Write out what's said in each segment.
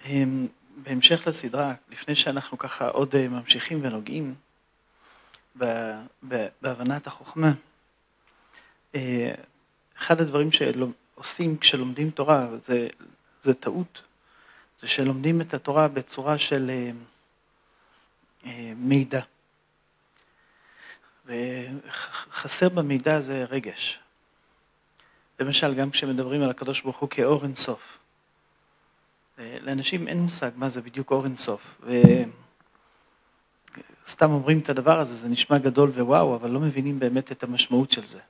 בהמשך לסדרה, לפני שאנחנו ככה עוד ממשיכים ונוגעים בהבנת החוכמה, אחד הדברים שעושים כשלומדים תורה, זה טעות, זה שלומדים את התורה בצורה של מידע. וחסר במידע זה רגש. למשל, גם כשמדברים על הקדוש ברוך הוא כאור אין סוף. לאנשים אין מושג מה זה בדיוק אור אין סוף. וסתם אומרים את הדבר הזה, זה נשמע גדול ווואו, אבל לא מבינים באמת את המשמעות של זה.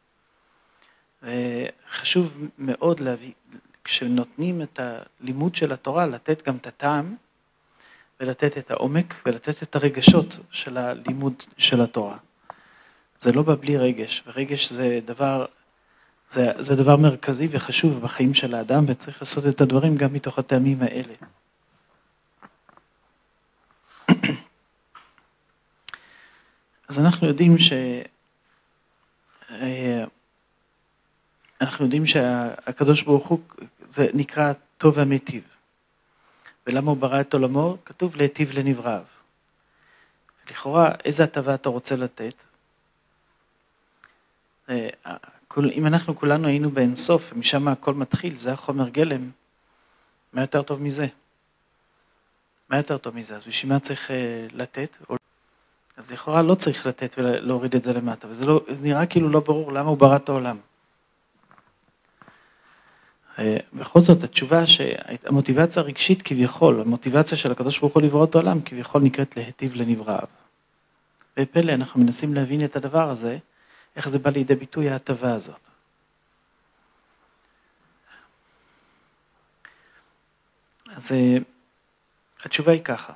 וחשוב מאוד להביא, כשנותנים את הלימוד של התורה, לתת גם את הטעם, ולתת את העומק, ולתת את הרגשות של הלימוד של התורה. זה לא בא בלי רגש, ורגש זה דבר מרכזי וחשוב בחיים של האדם, וצריך לעשות את הדברים גם מתוך הטעמים האלה. אז אנחנו יודעים שהקדוש ברוך הוא זה נקרא טוב ומיטיב. ולמה הוא ברא את עולמו? כתוב להיטיב לנבראיו. לכאורה, איזה הטבה אתה רוצה לתת? אם אנחנו כולנו היינו באינסוף, ומשם הכל מתחיל, זה החומר גלם, מה יותר טוב מזה? מה יותר טוב מזה? אז בשביל מה צריך לתת? אז לכאורה לא צריך לתת ולהוריד את זה למטה, וזה נראה כאילו לא ברור למה הוא ברא את העולם. בכל זאת, התשובה שהמוטיבציה הרגשית כביכול, המוטיבציה של הקדוש ברוך הוא לברוא את העולם, כביכול נקראת להיטיב לנבראיו. בפלא אנחנו מנסים להבין את הדבר הזה, איך זה בא לידי ביטוי ההטבה הזאת. אז התשובה היא ככה.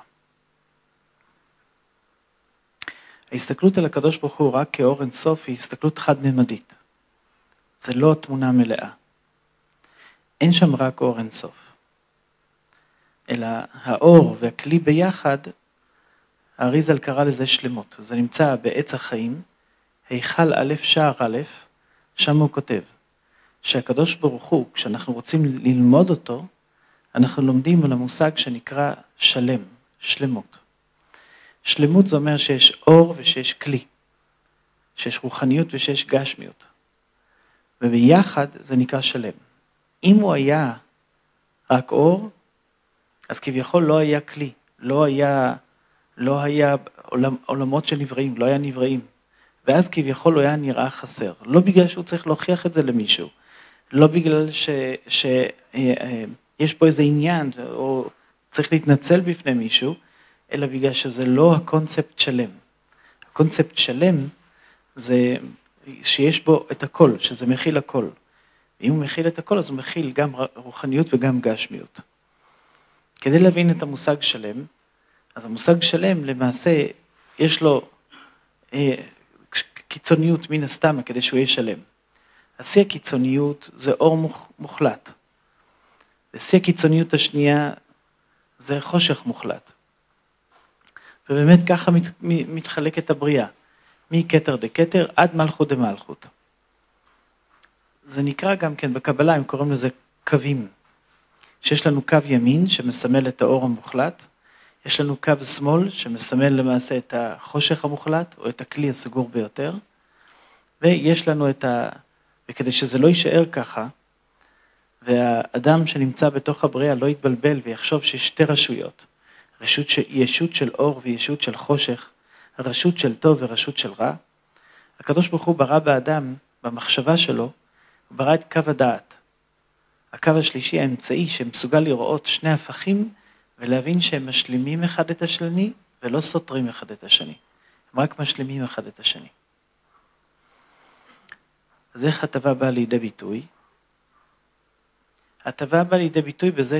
ההסתכלות על הקדוש ברוך הוא רק כאור אין סוף היא הסתכלות חד-ממדית. זה לא תמונה מלאה. אין שם רק אור אין סוף. אלא האור והכלי ביחד, האריז"ל קרא לזה שלמות. זה נמצא בעץ החיים, היכל א' שער א', שם הוא כותב, שהקדוש ברוך הוא, כשאנחנו רוצים ללמוד אותו, אנחנו לומדים על המושג שנקרא שלם, שלמות. שלמות זה אומר שיש אור ושיש כלי, שיש רוחניות ושיש גשמיות. וביחד זה נקרא שלם. אם הוא היה רק אור, אז כביכול לא היה כלי, לא היה עולמות של נבראים, לא היה נבראים. ואז כביכול הוא היה נראה חסר. לא בגלל שהוא צריך להוכיח את זה למישהו, לא בגלל שיש פה איזה עניין, או צריך להתנצל בפני מישהו, אלא בגלל שזה לא הקונספט שלם. הקונספט שלם זה שיש בו את הכל, שזה מכיל הכל. אם הוא מכיל את הכל, אז הוא מכיל גם רוחניות וגם גשמיות. כדי להבין את המושג שלם, אז המושג שלם למעשה יש לו קיצוניות מן הסתם כדי שהוא יהיה שלם. השיא הקיצוניות זה אור מוחלט. ושיא הקיצוניות השנייה זה חושך מוחלט. ובאמת ככה מתחלקת הבריאה. מכתר דקתר עד מלכות דמלכות. זה נקרא גם כן בקבלה, הם קוראים לזה קווים. שיש לנו קו ימין שמסמל את האור המוחלט, יש לנו קו שמאל שמסמל למעשה את החושך המוחלט או את הכלי הסגור ביותר, ויש לנו וכדי שזה לא יישאר ככה, והאדם שנמצא בתוך הבריאה לא יתבלבל ויחשוב שיש שתי רשויות, ישות של אור וישות של חושך, רשות של טוב ורשות של רע. הקדוש ברוך הוא ברא באדם, במחשבה שלו, הוא ברא את קו הדעת. הקו השלישי האמצעי שמסוגל לראות שני הפכים, ולהבין שהם משלימים אחד את השני, ולא סותרים אחד את השני. הם רק משלימים אחד את השני. אז איך הטבה באה לידי ביטוי? הטבה באה לידי ביטוי בזה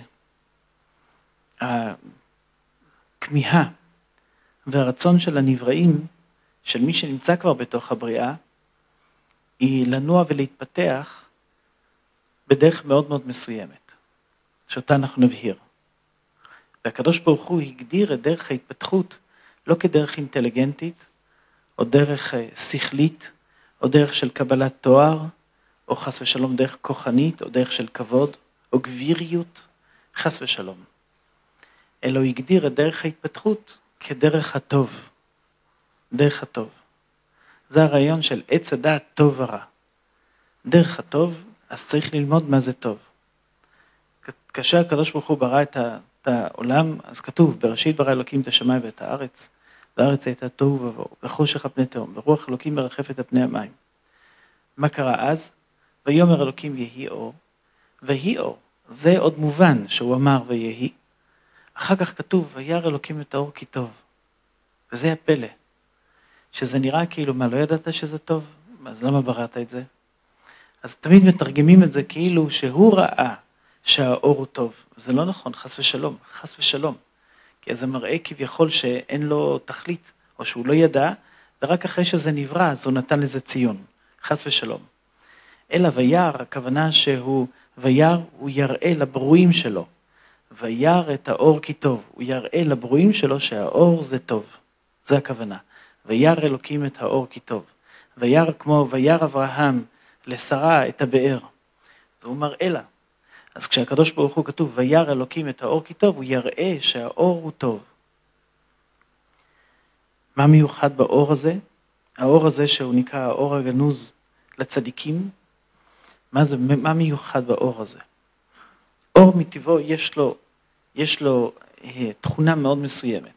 שהכמיהה והרצון של הנבראים, של מי שנמצא כבר בתוך הבריאה, היא לנוע ולהתפתח בדרך מאוד מאוד מסוימת, שאותה אנחנו נבהיר. והקדוש ברוך הוא הגדיר את דרך ההתפתחות לא כדרך אינטליגנטית, או דרך שכלית, או דרך של קבלת תואר, או חס ושלום דרך כוחנית, או דרך של כבוד, או גביריות, חס ושלום. אלא הוא הגדיר את דרך ההתפתחות כדרך הטוב. דרך הטוב. זה הרעיון של עץ הדעת טוב ורע. דרך הטוב, אז צריך ללמוד מה זה טוב. כאשר הקדוש ברוך הוא ברא את העולם, אז כתוב, בראשית ברא אלוקים את השמיים ואת הארץ, והארץ הייתה תוהו ובוהו, וחושך על פני תהום, ורוח אלוקים מרחפת על פני המים. מה קרה אז? ויאמר אלוקים יהי אור, ויהי אור. זה עוד מובן שהוא אמר ויהי. אחר כך כתוב, וירא אלוקים את האור כי טוב. וזה הפלא. שזה נראה כאילו, מה, לא ידעת שזה טוב? אז למה בראת את זה? אז תמיד מתרגמים את זה כאילו שהוא ראה שהאור הוא טוב. זה לא נכון, חס ושלום, חס ושלום. כי זה מראה כביכול שאין לו תכלית, או שהוא לא ידע, ורק אחרי שזה נברא, אז הוא נתן לזה ציון. חס ושלום. אלא וירא, הכוונה שהוא, וירא, הוא יראה לברואים שלו. וירא את האור כי טוב. הוא יראה לברואים שלו שהאור זה טוב. זה הכוונה. וירא אלוקים את האור כי טוב. וירא כמו וירא אברהם לשרה את הבאר. זה הוא מראה לה. אז כשהקדוש ברוך הוא כתוב וירא אלוקים את האור כי טוב, הוא יראה שהאור הוא טוב. מה מיוחד באור הזה? האור הזה שהוא נקרא האור הגנוז לצדיקים. מה מיוחד באור הזה? אור מטבעו יש לו תכונה מאוד מסוימת.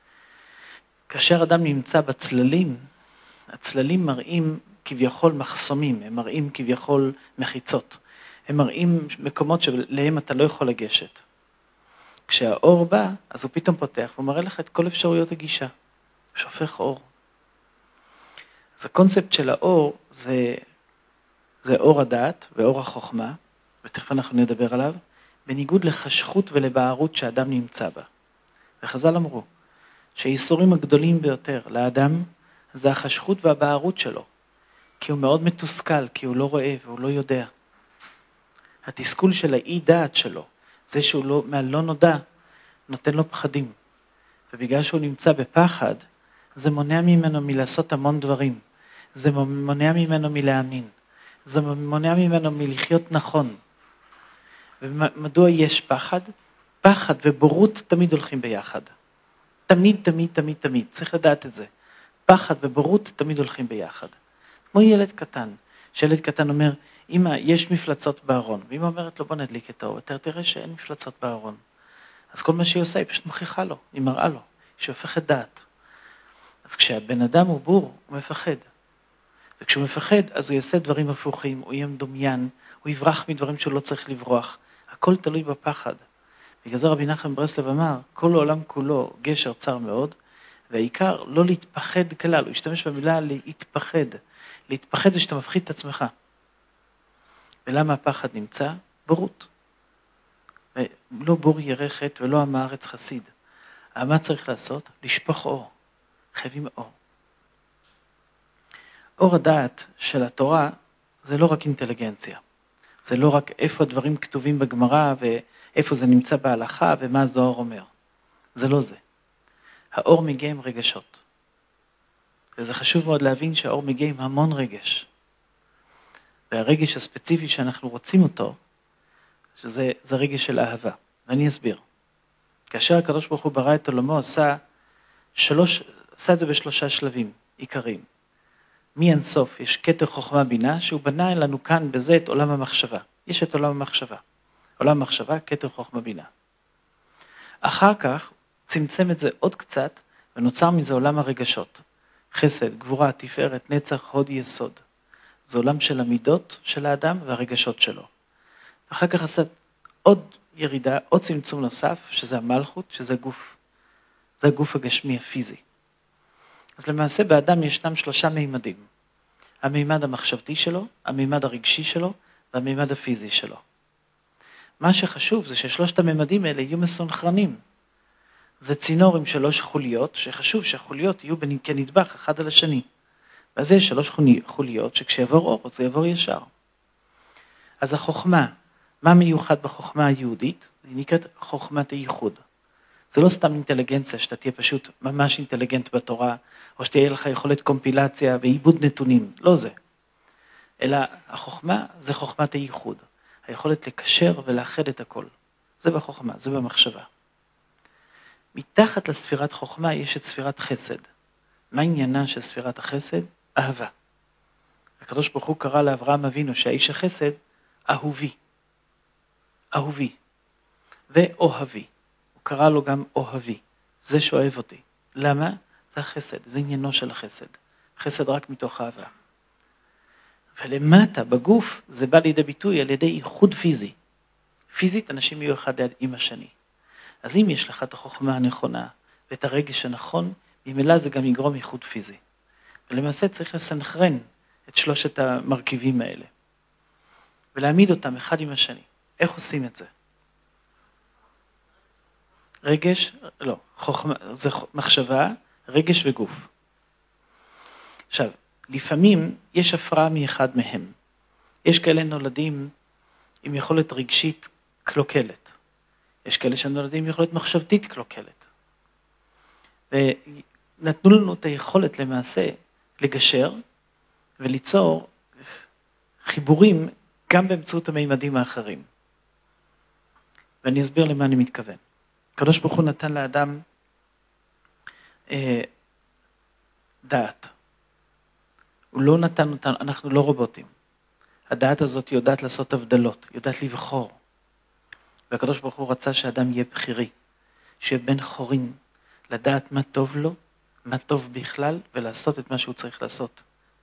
כאשר אדם נמצא בצללים, הצללים מראים כביכול מחסומים, הם מראים כביכול מחיצות. הם מראים מקומות שלהם אתה לא יכול לגשת. כשהאור בא, אז הוא פתאום פותח, והוא מראה לך את כל אפשרויות הגישה. הוא שופך אור. אז הקונספט של האור זה אור הדעת ואור החוכמה, ותכף אנחנו נדבר עליו, בניגוד לחשכות ולבערות שהאדם נמצא בה. וחז"ל אמרו, שהאיסורים הגדולים ביותר לאדם, זה החשכות והבערות שלו. כי הוא מאוד מתוסכל, כי הוא לא רואה והוא לא יודע. התסכול של האי דעת שלו, זה שהוא מהלא נודע, נותן לו פחדים. ובגלל שהוא נמצא בפחד, זה מונע ממנו מלעשות המון דברים. זה מונע ממנו מלהאמין. זה מונע ממנו מלחיות נכון. ומדוע יש פחד? פחד ובורות תמיד הולכים ביחד. תמיד, תמיד, תמיד, תמיד. צריך לדעת את זה. פחד ובורות תמיד הולכים ביחד. כמו ילד קטן. שילד קטן אומר, אמא, יש מפלצות בארון. ואמא אומרת לו, בוא נדליק את האור. אתה תראה שאין מפלצות בארון. אז כל מה שהיא עושה, היא פשוט מוכיחה לו. היא מראה לו. היא הופכת דעת. אז כשהבן אדם הוא בור, הוא מפחד. וכשהוא מפחד, אז הוא יעשה דברים הפוכים, הוא יהיה מדומיין, הוא יברח מדברים שהוא לא צריך לברוח. הכל תלוי בפחד. בגלל זה רבי נחמן ברסלב אמר, כל העולם כולו גשר צר מאוד, והעיקר לא להתפחד כלל, הוא השתמש במילה להתפחד. להתפחד זה שאתה מפחיד את עצמך. ולמה הפחד נמצא? בורות. לא בור ירחת ולא עם הארץ חסיד. מה צריך לעשות? לשפוך אור. חייבים אור. אור הדעת של התורה זה לא רק אינטליגנציה. זה לא רק איפה הדברים כתובים בגמרא ואיפה זה נמצא בהלכה ומה הזוהר אומר. זה לא זה. האור מגיע עם רגשות. וזה חשוב מאוד להבין שהאור מגיע עם המון רגש. והרגש הספציפי שאנחנו רוצים אותו, שזה רגש של אהבה. ואני אסביר. כאשר הקדוש ברוך הוא ברא את עולמו, עשה את זה בשלושה שלבים עיקריים. מאין סוף יש כתר חוכמה בינה, שהוא בנה לנו כאן בזה את עולם המחשבה. יש את עולם המחשבה. עולם המחשבה, כתר חוכמה בינה. אחר כך צמצם את זה עוד קצת, ונוצר מזה עולם הרגשות. חסד, גבורה, תפארת, נצח, הוד, יסוד. זה עולם של המידות של האדם והרגשות שלו. אחר כך עשה עוד ירידה, עוד צמצום נוסף, שזה המלכות, שזה הגוף. זה הגוף הגשמי הפיזי. אז למעשה באדם ישנם שלושה מימדים. המימד המחשבתי שלו, המימד הרגשי שלו, והמימד הפיזי שלו. מה שחשוב זה ששלושת המימדים האלה יהיו מסונכרנים. זה צינור עם 3 חוליות, שחשוב שהחוליות יהיו כנדבך אחד על השני. ואז יש 3 חוליות שכשיעבור אור, זה יעבור ישר. אז החוכמה, מה מיוחד בחוכמה היהודית? היא נקראת חוכמת הייחוד. זה לא סתם אינטליגנציה, שאתה תהיה פשוט ממש אינטליגנט בתורה, או שתהיה לך יכולת קומפילציה ועיבוד נתונים, לא זה. אלא החוכמה זה חוכמת הייחוד, היכולת לקשר ולאחד את הכל. זה בחוכמה, זה במחשבה. מתחת לספירת חוכמה יש את ספירת חסד. מה עניינה של ספירת החסד? אהבה. הקדוש ברוך הוא קרא לאברהם אבינו שהאיש החסד, אהובי. אהובי. ואוהבי. הוא קרא לו גם אוהבי. זה שאוהב אותי. למה? זה החסד, זה עניינו של החסד. חסד רק מתוך אהבה. ולמטה, בגוף, זה בא לידי ביטוי על ידי ייחוד פיזי. פיזית, אנשים יהיו אחד עם השני. אז אם יש לך את החוכמה הנכונה ואת הרגש הנכון, ממילא זה גם יגרום ייחוד פיזי. ולמעשה צריך לסנכרן את שלושת המרכיבים האלה. ולהעמיד אותם אחד עם השני. איך עושים את זה? רגש, לא, חוכמה, זה מחשבה, רגש וגוף. עכשיו, לפעמים יש הפרעה מאחד מהם. יש כאלה נולדים עם יכולת רגשית קלוקלת. יש כאלה שנולדים עם יכולת מחשבתית קלוקלת. ונתנו לנו את היכולת למעשה לגשר וליצור חיבורים גם באמצעות המימדים האחרים. ואני אסביר למה אני מתכוון. הקדוש ברוך הוא נתן לאדם דעת. הוא לא נתן אותנו, אנחנו לא רובוטים. הדעת הזאת יודעת לעשות הבדלות, יודעת לבחור. והקדוש ברוך הוא רצה שהאדם יהיה בחירי, שיהיה בן חורין, לדעת מה טוב לו, מה טוב בכלל, ולעשות את מה שהוא צריך לעשות.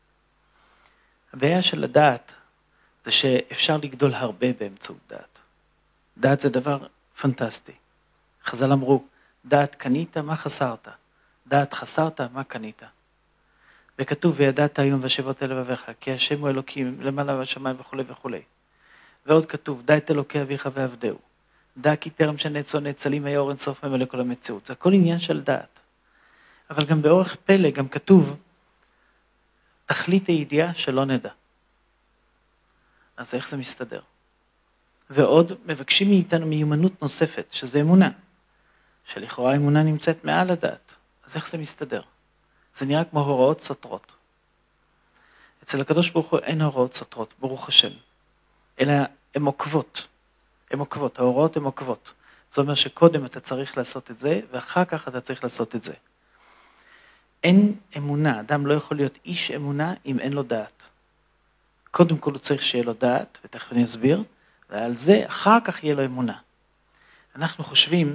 הבעיה של הדעת זה שאפשר לגדול הרבה באמצעות דעת. דעת זה דבר פנטסטי. חז"ל אמרו, דעת קנית, מה חסרת? דעת חסרת, מה קנית? וכתוב, וידעת היום ושבות אל לבביך, כי השם הוא אלוקים, למעלה בשמיים וכו' וכו'. ועוד כתוב, דע את אלוקי אביך ועבדהו. דע כי טרם שנצו נצלים היה אור אין סוף ממלא כל המציאות. זה הכל עניין של דעת. אבל גם באורך פלא, גם כתוב, תכלית הידיעה שלא נדע. אז איך זה מסתדר? ועוד מבקשים מאיתנו מיומנות נוספת, שזה אמונה. שלכאורה אמונה נמצאת מעל הדעת. אז איך זה מסתדר? זה נראה כמו הוראות סותרות. אצל הקדוש ברוך הוא אין הוראות סותרות, ברוך השם. אלא הן עוקבות. הן עוקבות, ההוראות הן עוקבות. זאת אומרת שקודם אתה צריך לעשות את זה, ואחר כך אתה צריך לעשות את זה. אין אמונה, אדם לא יכול להיות איש אמונה אם אין לו דעת. קודם כל הוא צריך שיהיה לו דעת, ותכף אני אסביר, ועל זה אחר כך יהיה לו אמונה. אנחנו חושבים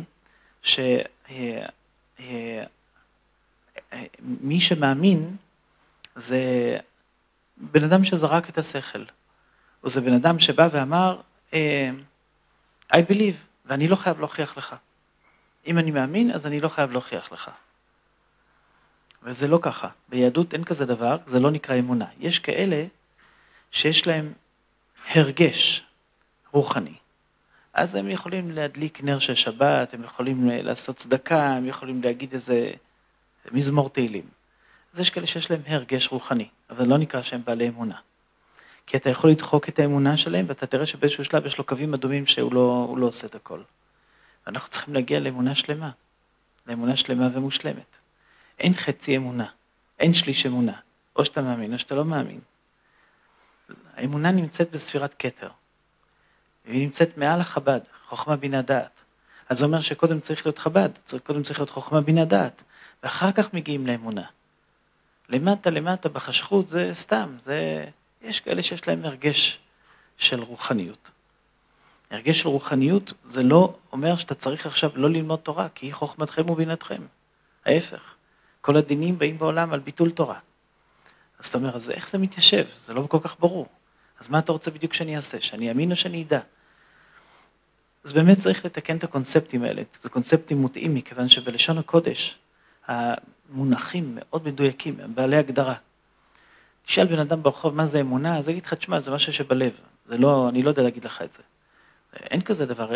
מי שמאמין זה בן אדם שזרק את השכל. או זה בן אדם שבא ואמר, I believe, ואני לא חייב להוכיח לך. אם אני מאמין, אז אני לא חייב להוכיח לך. וזה לא ככה. ביהדות אין כזה דבר, זה לא נקרא אמונה. יש כאלה שיש להם הרגש רוחני. אז הם יכולים להדליק נר של שבת, הם יכולים לעשות צדקה, הם יכולים להגיד איזה מזמור תהילים. אז יש כאלה שיש להם הרגש רוחני, אבל לא נקרא שהם בעלי אמונה. כי אתה יכול לדחוק את האמונה שלהם, ואתה תראה שבאיזשהו שלב יש לו קווים אדומים שהוא לא עושה את הכל. ואנחנו צריכים להגיע לאמונה שלמה, לאמונה שלמה ומושלמת. אין חצי אמונה, אין שליש אמונה. או שאתה מאמין או שאתה לא מאמין. האמונה נמצאת בספירת כתר. והיא נמצאת מעל החב"ד, חוכמה בינה דעת. אז זה אומר שקודם צריך להיות חב"ד, קודם צריך להיות חוכמה בינה דעת, ואחר כך מגיעים לאמונה. למטה בחשכות זה סתם, יש כאלה שיש להם הרגש של רוחניות. הרגש של רוחניות זה לא אומר שאתה צריך עכשיו לא ללמוד תורה, כי היא חוכמתכם ובינתכם. ההפך, כל הדינים באים בעולם על ביטול תורה. אז אתה אומר, אז איך זה מתיישב? זה לא כל כך ברור. אז מה אתה רוצה בדיוק שאני אעשה? שאני אאמין או שאני אדע? אז באמת צריך לתקן את הקונספטים האלה. זה קונספטים מוטעים, מכיוון שבלשון הקודש, המונחים מאוד מדויקים, הם בעלי הגדרה. תשאל בן אדם ברחוב מה זה אמונה, אז יגיד לך, תשמע, זה משהו שבלב. זה לא, אני לא יודע להגיד לך את זה. אין כזה דבר,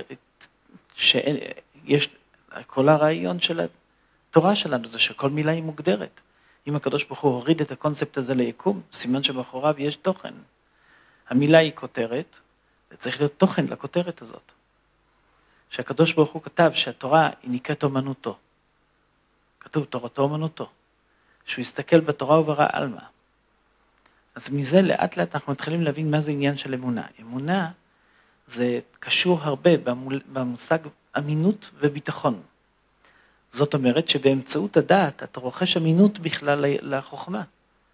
שיש, כל הרעיון של התורה שלנו זה שכל מילה היא מוגדרת. אם הקדוש ברוך הוא הוריד את הקונספט הזה ליקום, סימן שבאחוריו יש תוכן. המילה היא כותרת, וצריך להיות תוכן לכותרת הזאת. שהקדוש ברוך הוא כתב שהתורה היא נקראת אומנותו. כתוב תורתו אומנותו. שהוא יסתכל בתורה וברא אלמה. אז מזה לאט לאט אנחנו מתחילים להבין מה זה עניין של אמונה. אמונה זה קשור הרבה במושג אמינות וביטחון. זאת אומרת שבאמצעות הדעת אתה רוכש אמינות בכלל לחוכמה.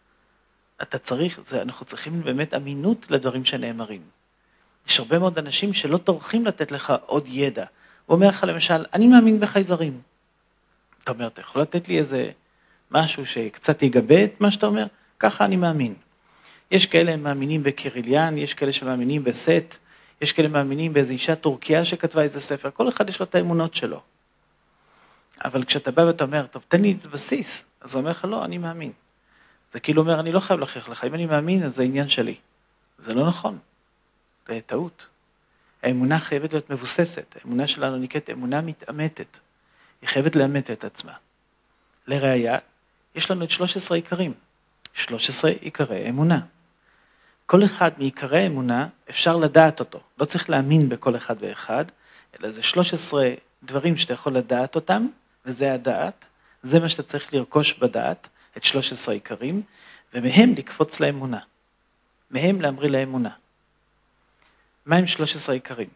אנחנו צריכים באמת אמינות לדברים שנאמרים. יש הרבה מאוד אנשים שלא טורחים לתת לך עוד ידע. הוא אומר לך למשל, אני מאמין בחייזרים. אתה אומר, אתה יכול לתת לי איזה משהו שקצת יגבה את מה שאתה אומר? ככה אני מאמין. יש כאלה מאמינים בקיריליאן, יש כאלה שמאמינים בסט, יש כאלה מאמינים באיזו אישה טורקיה שכתבה איזה ספר, כל אחד יש לו את האמונות שלו. אבל כשאתה בא ואתה אומר, טוב, תן לי את בסיס, אז הוא אומר לך, לא, אני מאמין. זה כאילו אומר, אני לא חייב להוכיח לך, אם אני מאמין, אז זה עניין שלי. זה לא נכון, זה טעות. האמונה חייבת להיות מבוססת, האמונה שלנו נקראת אמונה מתאמתת, היא חייבת לאמת את עצמה. לראיה, יש לנו את 13 עיקרים, 13 עיקרי אמונה. כל אחד מעיקרי אמונה אפשר לדעת אותו, לא צריך להאמין בכל אחד ואחד, אלא זה 13 דברים שאתה יכול לדעת אותם, וזה הדעת, זה מה שאתה צריך לרכוש בדעת, את 13 עיקרים, ומהם לקפוץ לאמונה, מהם להמריא לאמונה. מה הם 13 עיקרים?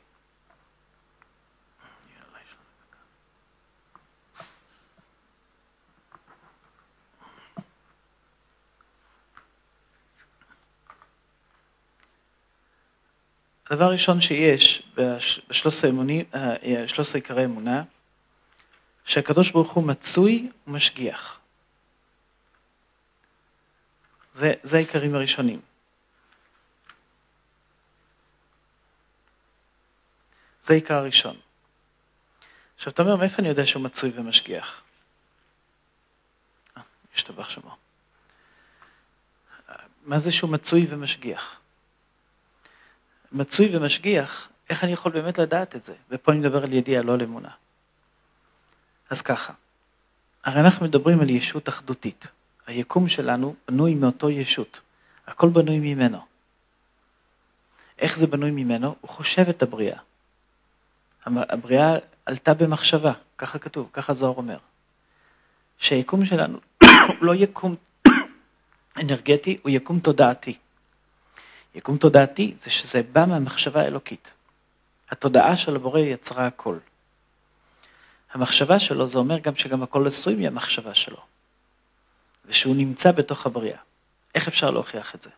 הדבר הראשון שיש ב-13 עיקרי אמונה, שהקדוש ברוך הוא מצוי ומשגיח. זה העיקרים הראשונים. זה העיקר הראשון. עכשיו אתה אומר, מאיפה אני יודע שהוא מצוי ומשגיח? ישתבח שמו. מה זה שהוא מצוי ומשגיח? מצוי ומשגיח, איך אני יכול באמת לדעת את זה? ופה אני מדבר על ידיעה, לא על אמונה. אז ככה, הרי אנחנו מדברים על ישות אחדותית. היקום שלנו בנוי מאותו ישות. הכל בנוי ממנו. איך זה בנוי ממנו? הוא חושב את הבריאה. הבריאה עלתה במחשבה, ככה כתוב, ככה זוהר אומר. שהיקום שלנו לא יקום אנרגטי, הוא יקום תודעתי. יקום תודעתי זה שזה בא מהמחשבה האלוקית. התודעה של הבורא יצרה הכל. המחשבה שלו זה אומר גם שגם הכל עשוי מהמחשבה שלו. ושהוא נמצא בתוך הבריאה. איך אפשר להוכיח את זה?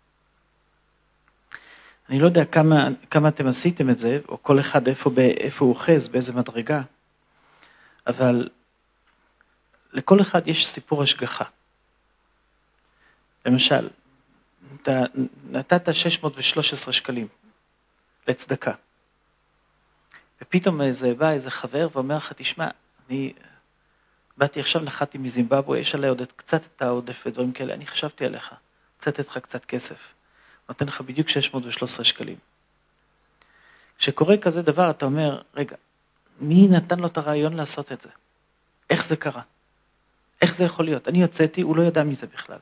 אני לא יודע כמה אתם עשיתם את זה, או כל אחד איפה הוא אוחז, באיזה מדרגה, אבל לכל אחד יש סיפור השגחה. למשל, אתה נתת 613 שקלים לצדקה. ופתאום בא איזה חבר ואומר לך, תשמע, אני באתי עכשיו, נחתי מזימבבואה, יש עליי עוד קצת את העודף ודברים כאלה, אני חשבתי עליך, קצת לך קצת כסף. נותן לך בדיוק 613 שקלים. כשקורה כזה דבר, אתה אומר, רגע, מי נתן לו את הרעיון לעשות את זה? איך זה קרה? איך זה יכול להיות? אני יוצאתי, הוא לא ידע מזה בכלל.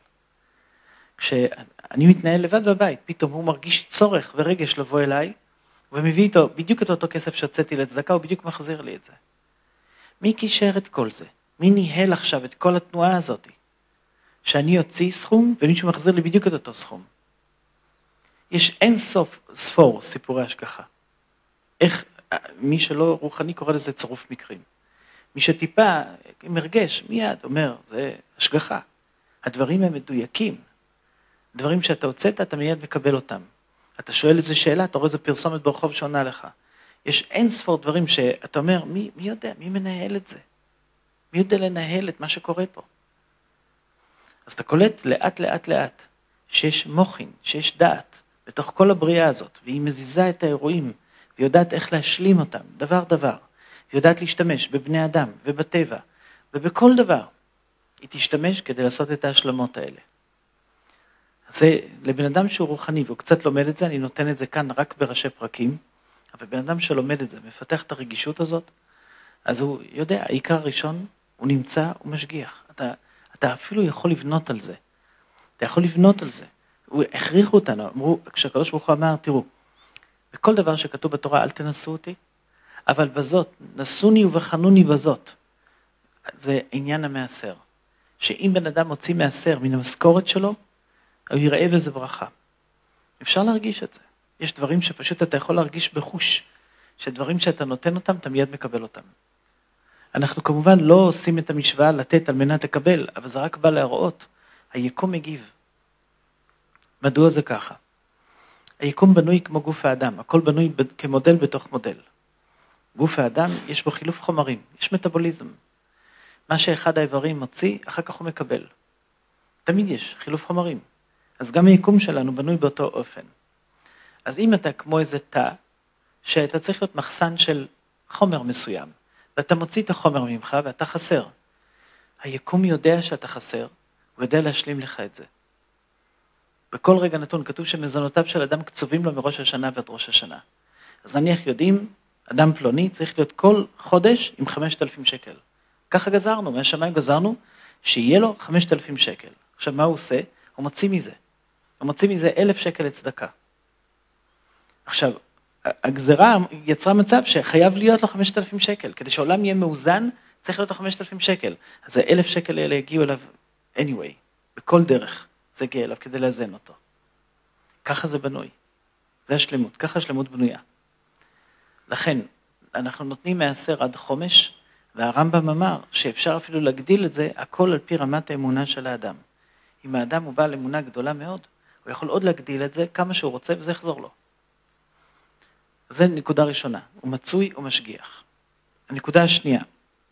כשאני מתנהל לבד בבית, פתאום הוא מרגיש צורך ורגש לבוא אליי, ומביא איתו בדיוק את אותו כסף שהצאתי לצדקה, הוא בדיוק מחזיר לי את זה. מי קישר את כל זה? מי ניהל עכשיו את כל התנועה הזאת? שאני יוציא סכום, ומישהו מחזיר לי בדיוק את אותו סכום. יש אין ספור סיפורי השגחה. איך, מי שלא רוחני קורא לזה צירוף מקרים. מי שטיפה מרגש מיד אומר, זה השגחה. הדברים הם מדויקים. דברים שאתה הוצאת, אתה מיד מקבל אותם. אתה שואל איזו שאלה, אתה רואה איזו פרסומת ברחוב שעונה לך. יש אין ספור דברים שאתה אומר, מי יודע, מי מנהל את זה? מי יודע לנהל את מה שקורה פה? אז אתה קולט לאט, שיש מוחין, שיש דעת, בתוך כל הבריאה הזאת, והיא מזיזה את האירועים, והיא יודעת איך להשלים אותם, דבר. היא יודעת להשתמש בבני אדם ובטבע, ובכל דבר. היא תשתמש כדי לעשות את ההשלמות האלה. זה לבן אדם שהוא רוחני, והוא קצת לומד את זה, אני נותן את זה כאן רק בראשי פרקים, אבל בן אדם שלומד את זה, מפתח את הרגישות הזאת, אז הוא יודע, העיקר הראשון, הוא נמצא, הוא משגיח. אתה אפילו יכול לבנות על זה. אתה יכול לבנות על זה. הכריחו אותנו, אמרו, כשהקדוש ברוך הוא אמר, תראו, בכל דבר שכתוב בתורה, אל תנסו אותי, אבל בזאת, נסוני ובחנוני בזאת. זה עניין המעשר. שאם בן אדם מוציא מעשר מן המשכורת שלו, הוא יראה בזה ברכה. אפשר להרגיש את זה. יש דברים שפשוט אתה יכול להרגיש בחוש, שדברים שאתה נותן אותם, אתה מיד מקבל אותם. אנחנו כמובן לא עושים את המשוואה לתת על מנת לקבל, אבל זה רק בא להראות, היקום מגיב. מדוע זה ככה? היקום בנוי כמו גוף האדם, הכל בנוי כמודל בתוך מודל. גוף האדם יש בו חילוף חומרים, יש מטאבוליזם. מה שאחד האיברים מוציא, אחר כך הוא מקבל. תמיד יש חילוף חומרים. אז גם היקום שלנו בנוי באותו אופן. אז אם אתה כמו איזה תא, שאתה צריך להיות מחסן של חומר מסוים, ואתה מוציא את החומר ממך ואתה חסר. היקום יודע שאתה חסר, הוא יודע להשלים לך את זה. בכל רגע נתון כתוב שמזונותיו של אדם קצובים לו מראש השנה ועד ראש השנה. אז נניח יודעים, אדם פלוני צריך להיות כל חודש עם 5,000 שקל. ככה גזרנו, מהשמיים גזרנו, שיהיה לו 5,000 שקל. עכשיו מה הוא עושה? הוא מוציא מזה. הוא מוציא מזה 1,000 שקל לצדקה. עכשיו, הגזרה יצרה מצב שחייב להיות לו 5,000 שקל. כדי שהעולם יהיה מאוזן, צריך להיות לו 5,000 שקל. אז ה1,000 שקל האלה הגיעו אליו anyway, בכל דרך. זה הגיע אליו כדי לאזן אותו. ככה זה בנוי. זה השלמות, ככה השלמות בנויה. לכן, אנחנו נותנים מעשר עד חומש, והרמב"ם אמר שאפשר אפילו להגדיל את זה, הכל על פי רמת האמונה של האדם. אם האדם הוא בעל אמונה גדולה מאוד, הוא יכול עוד להגדיל את זה כמה שהוא רוצה, וזה יחזור לו. זה נקודה ראשונה, הוא מצוי ומשגיח. הנקודה השנייה,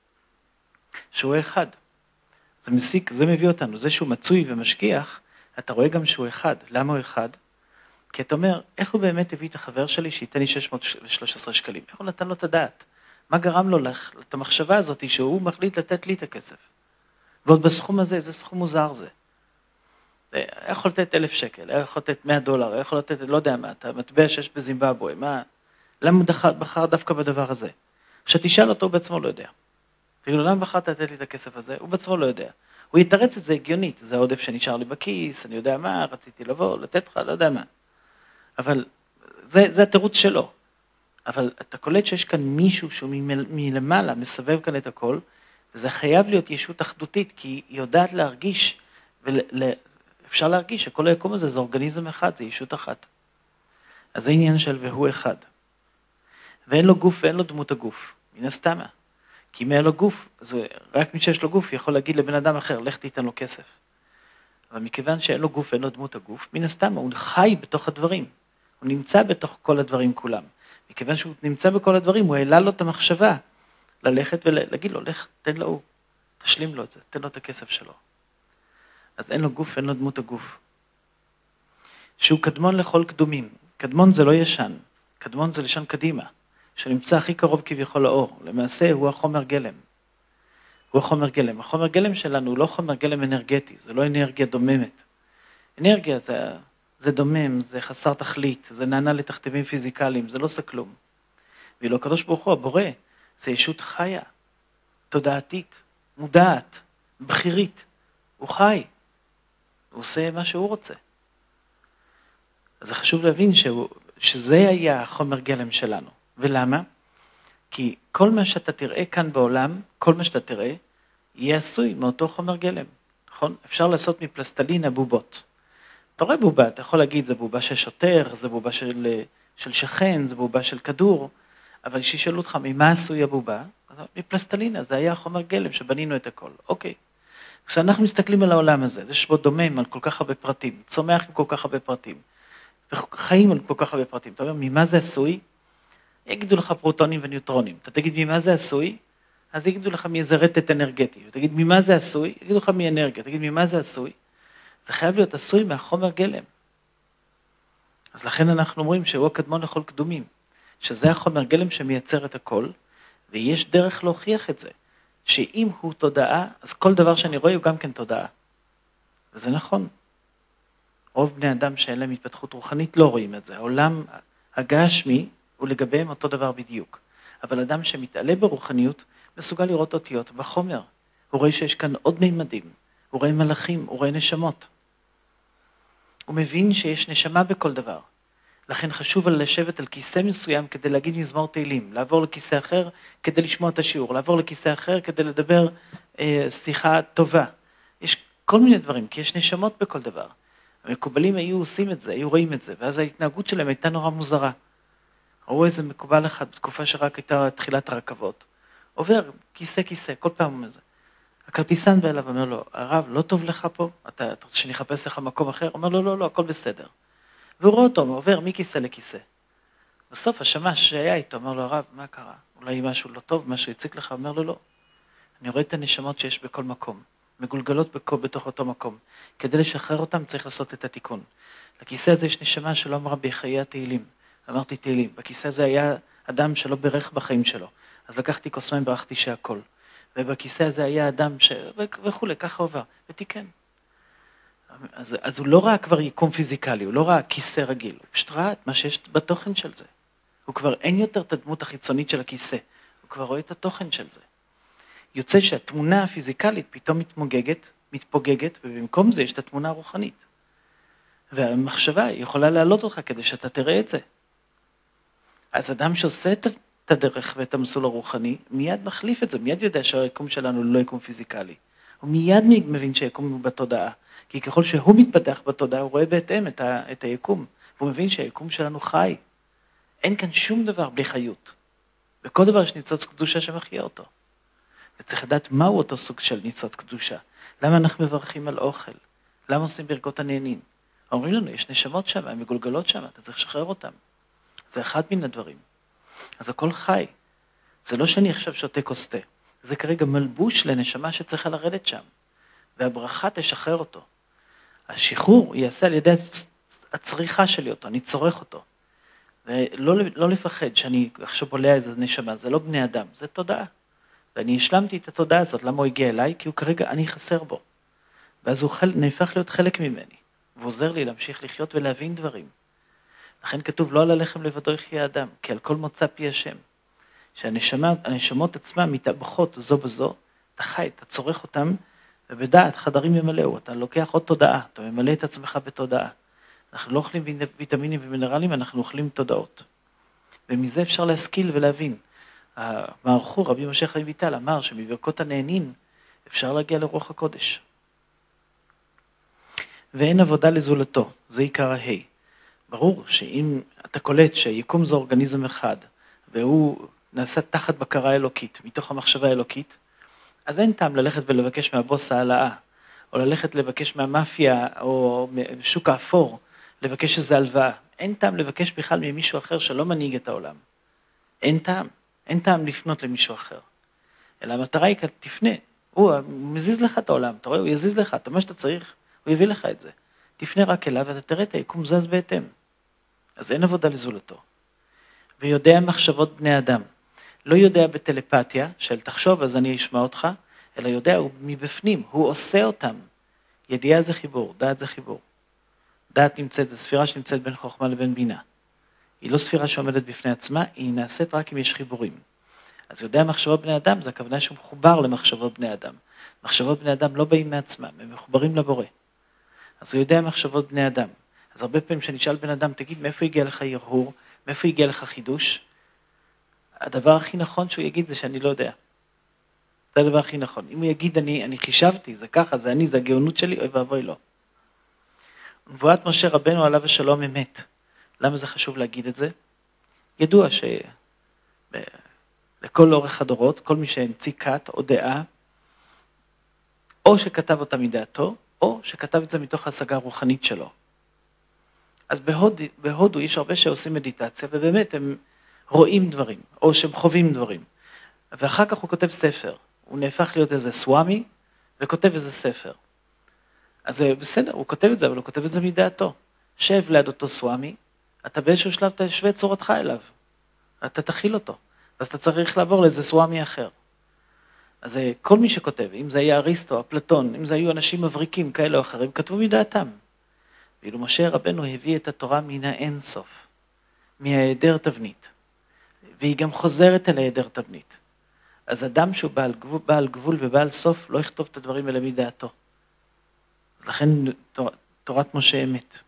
שהוא אחד. זה מסיק, זה מביא אותנו, זה שהוא מצוי ומשגיח, אתה רואה גם שהוא אחד. למה הוא אחד? כי אתה אומר, איך הוא באמת הביא את החבר שלי שייתן לי 613 שקלים? איך הוא נתן לו את הדעת? מה גרם לו את המחשבה הזאת שהוא מחליט לתת לי את הכסף? ועוד בסכום הזה, איזה סכום מוזר זה. יכול לתת 1,000 שקל, יכול לתת $100, יכול לתת, לא יודע מה, אתה מטבע שיש בזימבבואה, מה? למה הוא בחר דווקא בדבר הזה? כשתשאל אותו, הוא בעצמו לא יודע. תגיד לו, למה בחרת לתת לי את הכסף הזה? הוא בעצמו לא יודע. הוא יתרץ את זה הגיונית, זה העודף שנשאר לי בכיס, אני יודע מה, רציתי לבוא, לתת לך, לא יודע מה. אבל זה התירוץ שלו. אבל אתה קולט שיש כאן מישהו שהוא מלמעלה, מסבב כאן את הכל, וזה חייב להיות ישות אחדותית, כי היא יודעת להרגיש, אפשר להרגיש שכל היקום הזה זה אורגניזם אחד, זה ישות אחת. אז זה עניין של והוא אחד. ואין לו גוף ואין לו דמות הגוף, מן הסתם. כי אם אין לו גוף, אז רק מי שיש לו גוף יכול להגיד לבן אדם אחר, לך תיתן לו כסף. אבל מכיוון שאין לו גוף ואין לו דמות הגוף, מן הסתם הוא חי בתוך הדברים. הוא נמצא בתוך כל הדברים כולם. מכיוון שהוא נמצא בכל הדברים, הוא העלה לו את המחשבה, ללכת ולהגיד לו, לך, תן לו, תשלים לו את זה, תן לו את הכסף שלו. אז אין לו גוף, אין לו דמות הגוף. שהוא קדמון לכל קדומים. קדמון זה לא ישן, קדמון זה לשון קדימה, שנמצא הכי קרוב כביכול לאור. למעשה הוא החומר גלם. הוא החומר גלם. החומר גלם שלנו הוא לא חומר גלם אנרגטי, זה לא אנרגיה דוממת. אנרגיה זה דומם, זה חסר תכלית, זה נענה לתכתיבים פיזיקליים, זה לא עושה כלום. ואילו הקדוש ברוך הוא, הבורא, זה ישות חיה, תודעתית, מודעת, בחירית. הוא חי, הוא עושה מה שהוא רוצה. אז זה חשוב להבין שזה היה החומר גלם שלנו. ולמה? כי כל מה שאתה תראה כאן בעולם, כל מה שאתה תראה, יהיה עשוי מאותו חומר גלם. נכון? אפשר לעשות מפלסטלינה בובות. אתה רואה בובה, אתה יכול להגיד, זה בובה של שוטר, זה בובה של שכן, זה בובה של כדור, אבל שישאלו אותך, ממה עשוי הבובה? מפלסטלינה, זה היה החומר גלם שבנינו את הכל. אוקיי. כשאנחנו מסתכלים על העולם הזה, זה שבו דומם על כל כך הרבה פרטים, צומח עם כל כך הרבה פרטים, וחיים על כל כך הרבה פרטים. אתה אומר, ממה זה עשוי? יגידו לך פרוטונים וניוטרונים. אתה תגיד, ממה זה עשוי? אז יגידו לך מאיזה רטט אנרגטי. תגיד, ממה זה עשוי? יגידו לך מאנרגיה. תגיד, ממה זה עשוי? זה חייב להיות עשוי מהחומר גלם. אז לכן אנחנו אומרים שהוא הקדמון לכל קדומים, שזה החומר גלם שמייצר את הכל, ויש דרך להוכיח את זה, שאם הוא תודעה, אז כל דבר שאני רואה הוא גם כן תודעה. וזה נכון. רוב בני אדם שאין להם התפתחות רוחנית לא רואים את זה. העולם הגשמי הוא לגביהם אותו דבר בדיוק. אבל אדם שמתעלה ברוחניות מסוגל לראות אותיות בחומר. הוא רואה שיש כאן עוד מימדים. הוא רואה מלאכים, הוא רואה נשמות. הוא מבין שיש נשמה בכל דבר. לכן חשוב לשבת על כיסא מסוים כדי להגיד מזמור תהילים, לעבור לכיסא אחר כדי לשמוע את השיעור, לעבור לכיסא אחר כדי לדבר שיחה טובה. יש כל מיני דברים, כי יש נשמות בכל דבר. המקובלים היו עושים את זה, היו רואים את זה, ואז ההתנהגות שלהם הייתה נורא מוזרה. ראו איזה מקובל אחד, בתקופה שרק הייתה תחילת הרכבות. עובר, כיסא, כל פעם איזה. הכרטיסן בא אליו ואומר לו, הרב, לא טוב לך פה? אתה רוצה שנחפש לך מקום אחר? אומר לו, לא, הכל בסדר. והוא רואה אותו, עובר מכיסא לכיסא. בסוף השמש שהיה איתו, אומר לו, הרב, מה קרה? אולי משהו לא טוב, משהו יציק לך? אומר לו, לא. אני רואה את הנשמות שיש בכל מקום, מגולגלות בתוך אותו מקום. כדי לשחרר אותם צריך לעשות את התיקון. לכיסא הזה יש נשמה שלא אמרה בחיי התהילים. אמרתי תהילים. בכיסא הזה היה אדם שלא ברך בחיים שלו. אז לקחתי כוס מים, ברכתי שהכל. ובכיסא הזה היה אדם וכולי, ככה עובר, ותיקן. אז הוא לא ראה כבר יקום פיזיקלי, הוא לא ראה כיסא רגיל, הוא פשוט ראה את מה שיש בתוכן של זה. הוא כבר אין יותר את הדמות החיצונית של הכיסא, הוא כבר רואה את התוכן של זה. יוצא שהתמונה הפיזיקלית פתאום מתפוגגת, ובמקום זה יש את התמונה הרוחנית. והמחשבה יכולה להעלות אותך כדי שאתה תראה את זה. אז אדם שעושה את הדרך ואת המסלול הרוחני, מיד מחליף את זה, מיד יודע שהיקום שלנו לא יקום פיזיקלי. הוא מיד מבין שהיקום הוא בתודעה, כי ככל שהוא מתפתח בתודעה, הוא רואה בהתאם את היקום, והוא מבין שהיקום שלנו חי. אין כאן שום דבר בלי חיות. וכל דבר יש ניצוץ קדושה שמחיה אותו. וצריך לדעת מהו אותו סוג של ניצוץ קדושה. למה אנחנו מברכים על אוכל? למה עושים ברכות הנהנין? אומרים לנו, יש נשמות שם, הן מגולגלות שם, אתה צריך לשחרר אותן. זה אחד מן הדברים. אז הכל חי. זה לא שאני עכשיו שותה כוס תה. זה כרגע מלבוש לנשמה שצריכה לרדת שם. והברכה תשחרר אותו. השחרור יעשה על ידי הצריכה שלי אותו, אני צורך אותו. ולא לפחד שאני עכשיו בולע איזה נשמה, זה לא בני אדם, זה תודעה. ואני השלמתי את התודעה הזאת, למה הוא הגיע אליי? כי הוא כרגע, אני חסר בו. ואז הוא נהפך להיות חלק ממני. והוא עוזר לי להמשיך לחיות ולהבין דברים. לכן כתוב, לא על הלחם לבדו יחיה האדם, כי על כל מוצא פי השם. שהנשמות עצמן מתאבחות זו בזו, אתה חי, אתה צורך אותם, ובדעת חדרים ממלאו, אתה לוקח עוד תודעה, אתה ממלא את עצמך בתודעה. אנחנו לא אוכלים ויטמינים ומינרלים, אנחנו אוכלים תודעות. ומזה אפשר להשכיל ולהבין. המערכו, רבי משה חיים ויטל, אמר שמברכות הנהנין אפשר להגיע לרוח הקודש. ואין עבודה לזולתו, זה עיקר ההי. ברור שאם אתה קולט שיקום זה אורגניזם אחד, והוא נעשה תחת בקרה אלוקית, מתוך המחשבה האלוקית, אז אין טעם ללכת ולבקש מהבוס העלאה, או ללכת לבקש מהמאפיה, או משוק האפור, לבקש איזו הלוואה. אין טעם לבקש בכלל ממישהו אחר שלא מנהיג את העולם. אין טעם. אין טעם לפנות למישהו אחר. אלא המטרה היא כאן, תפנה. הוא מזיז לך את העולם, אתה רואה? הוא יזיז לך, אתה מה שאתה צריך, הוא יביא לך את זה. תפנה רק אליו ואתה תראה את היקום זז בהתאם. אז אין עבודה לזולתו. ויודע מחשבות בני אדם. לא יודע בטלפתיה, של תחשוב אז אני אשמע אותך, אלא יודע הוא מבפנים, הוא עושה אותם. ידיעה זה חיבור, דעת זה חיבור. דעת נמצאת, זו ספירה שנמצאת בין חוכמה לבין בינה. היא לא ספירה שעומדת בפני עצמה, היא נעשית רק אם יש חיבורים. אז יודע מחשבות בני אדם, זה הכוונה שהוא מחובר למחשבות בני אדם. מחשבות בני אדם לא באים מעצמם, הם מחוברים לבורא. אז הוא יודע מחשבות בני אדם. אז הרבה פעמים כשנשאל בן אדם, תגיד מאיפה הגיע לך הרהור, מאיפה הגיע לך חידוש? הדבר הכי נכון שהוא יגיד זה שאני לא יודע. זה הדבר הכי נכון. אם הוא יגיד אני חישבתי, זה ככה, זה אני, זה הגאונות שלי, אוי ואבוי לא. נבואת משה רבנו עליו השלום אמת. למה זה חשוב להגיד את זה? ידוע שלכל אורך הדורות, כל מי שהמציא כת או דעה, או שכתב אותה מדעתו, או שכתב את זה מתוך השגה הרוחנית שלו. אז בהודו יש הרבה שעושים מדיטציה, ובאמת הם רואים דברים, או שהם חווים דברים. ואחר כך הוא כותב ספר. הוא נהפך להיות איזה סוואמי, וכותב איזה ספר. אז בסדר, הוא כותב את זה, אבל הוא כותב את זה מדעתו. שב ליד אותו סוואמי, אתה באיזשהו שלב תשווה את צורתך אליו. אתה תכיל אותו. אז אתה צריך לעבור לאיזה סוואמי אחר. אז כל מי שכותב, אם זה היה אריסטו, אפלטון, אם זה היו אנשים מבריקים כאלה או אחרים, כתבו מדעתם. ואילו משה רבנו הביא את התורה מן האין סוף, מהיעדר תבנית. והיא גם חוזרת אל היעדר תבנית. אז אדם שהוא בעל גבול ובעל סוף לא יכתוב את הדברים האלה מדעתו. אז לכן תורת משה אמת.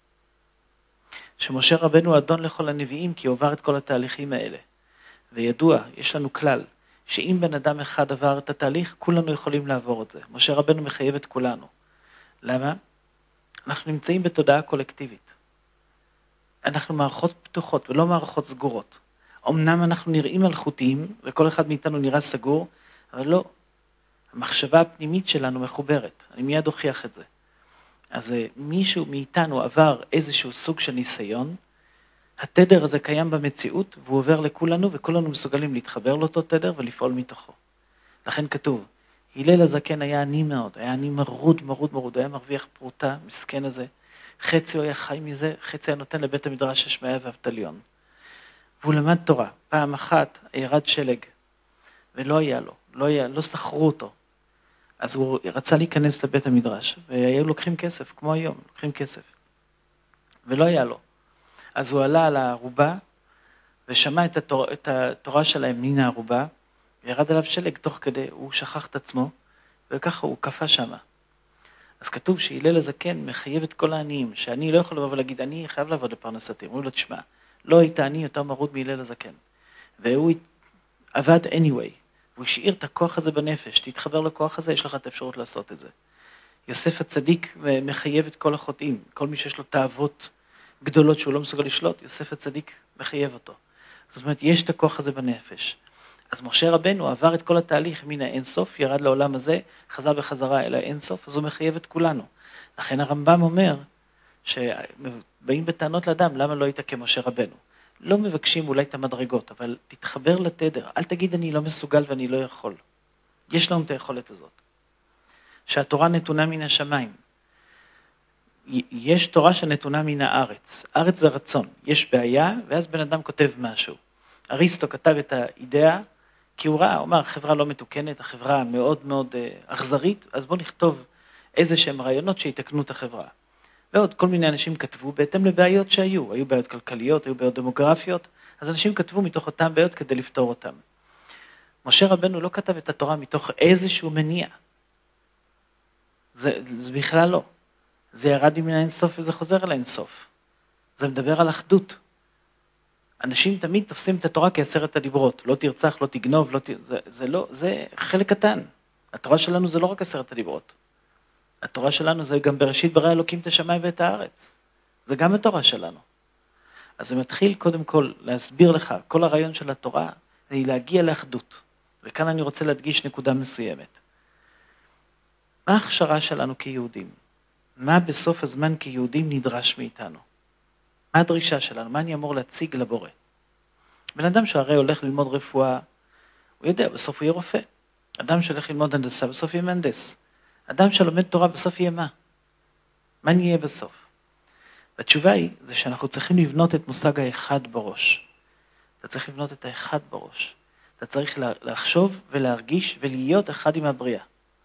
שמשה רבנו אדון לכל הנביאים כי הוא עבר את כל התהליכים האלה. וידוע, יש לנו כלל, שאם בן אדם אחד עבר את התהליך, כולנו יכולים לעבור את זה. משה רבנו מחייב את כולנו. למה? אנחנו נמצאים בתודעה קולקטיבית. אנחנו מערכות פתוחות ולא מערכות סגורות. אמנם אנחנו נראים מלכותיים, וכל אחד מאיתנו נראה סגור, אבל לא. המחשבה הפנימית שלנו מחוברת. אני מיד אוכיח את זה. אז מישהו מאיתנו עבר איזשהו סוג של ניסיון, התדר הזה קיים במציאות, והוא עובר לכולנו, וכולנו מסוגלים להתחבר לאותו תדר ולפעול מתוכו. לכן כתוב, הלל הזקן היה עני מאוד, היה עני מרוד, הוא היה מרוויח פרוטה, מסכן הזה, חצי הוא היה חי מזה, חצי היה נותן לבית המדרש השמעיה ואבטליון. והוא למד תורה, פעם אחת ירד שלג, ולא היה לו, לא סחרו אותו. אז הוא רצה להיכנס לבית המדרש, והיו לוקחים כסף, כמו היום, לוקחים כסף. ולא היה לו. אז הוא עלה על הערובה, ושמע את התורה שלהם מן הערובה, וירד עליו שלג תוך כדי, הוא שכח את עצמו, וככה הוא קפה שמה. אז כתוב שהלל הזקן מחייב את כל העניים, שאני לא יכול לבוא ולהגיד, אני חייב לעבוד לפרנסתי. אומרים לו, תשמע, לא היית עני יותר מרוד מהלל הזקן. והוא עבד anyway, והוא השאיר את הכוח הזה בנפש, תתחבר לכוח הזה, יש לך את האפשרות לעשות את זה. יוסף הצדיק מחייב את כל החוטאים, כל מי שיש לו תאוות גדולות שהוא לא מסוגל לשלוט, יוסף הצדיק מחייב אותו. זאת אומרת, יש את הכוח הזה בנפש. אז משה רבנו עבר את כל התהליך מן האינסוף, ירד לעולם הזה, חזר בחזרה אל האינסוף, אז הוא מחייב את כולנו. לכן הרמב"ם אומר, שבאים בטענות לאדם, למה לא היית כמשה רבנו? לא מבקשים אולי את המדרגות, אבל תתחבר לתדר, אל תגיד אני לא מסוגל ואני לא יכול. יש לנו את היכולת הזאת. שהתורה נתונה מן השמיים. יש תורה שנתונה מן הארץ. ארץ זה רצון. יש בעיה, ואז בן אדם כותב משהו. אריסטו כתב את האידאה, כי הוא ראה, הוא אמר, החברה לא מתוקנת, החברה מאוד מאוד אכזרית, אז בוא נכתוב איזה שהם רעיונות שיתקנו את החברה. ועוד כל מיני אנשים כתבו בהתאם לבעיות שהיו. היו בעיות כלכליות, היו בעיות דמוגרפיות, אז אנשים כתבו מתוך אותם בעיות כדי לפתור אותם. משה רבנו לא כתב את התורה מתוך איזשהו מניע. זה בכלל לא. זה ירד מן האינסוף וזה חוזר אל האינסוף. זה מדבר על אחדות. אנשים תמיד תופסים את התורה כעשרת הדיברות. לא תרצח, לא תגנוב, זה חלק קטן. התורה שלנו זה לא רק עשרת הדיברות. התורה שלנו זה גם בראשית ברא אלוקים את השמיים ואת הארץ. זה גם התורה שלנו. אז זה מתחיל קודם כל להסביר לך, כל הרעיון של התורה זה להגיע לאחדות. וכאן אני רוצה להדגיש נקודה מסוימת. מה ההכשרה שלנו כיהודים? מה בסוף הזמן כיהודים נדרש מאיתנו? מה הדרישה שלנו? מה אני אמור להציג לבורא? בן אדם שהרי הולך ללמוד רפואה, הוא יודע, בסוף הוא יהיה רופא. אדם שהולך ללמוד הנדסה, בסוף יהיה מהנדס. אדם שלומד תורה, בסוף יהיה מה? מה נהיה בסוף? והתשובה היא, זה שאנחנו צריכים לבנות את מושג האחד בראש. אתה צריך לבנות את האחד בראש. אתה צריך לחשוב ולהרגיש ולהיות אחד עם הבריאה.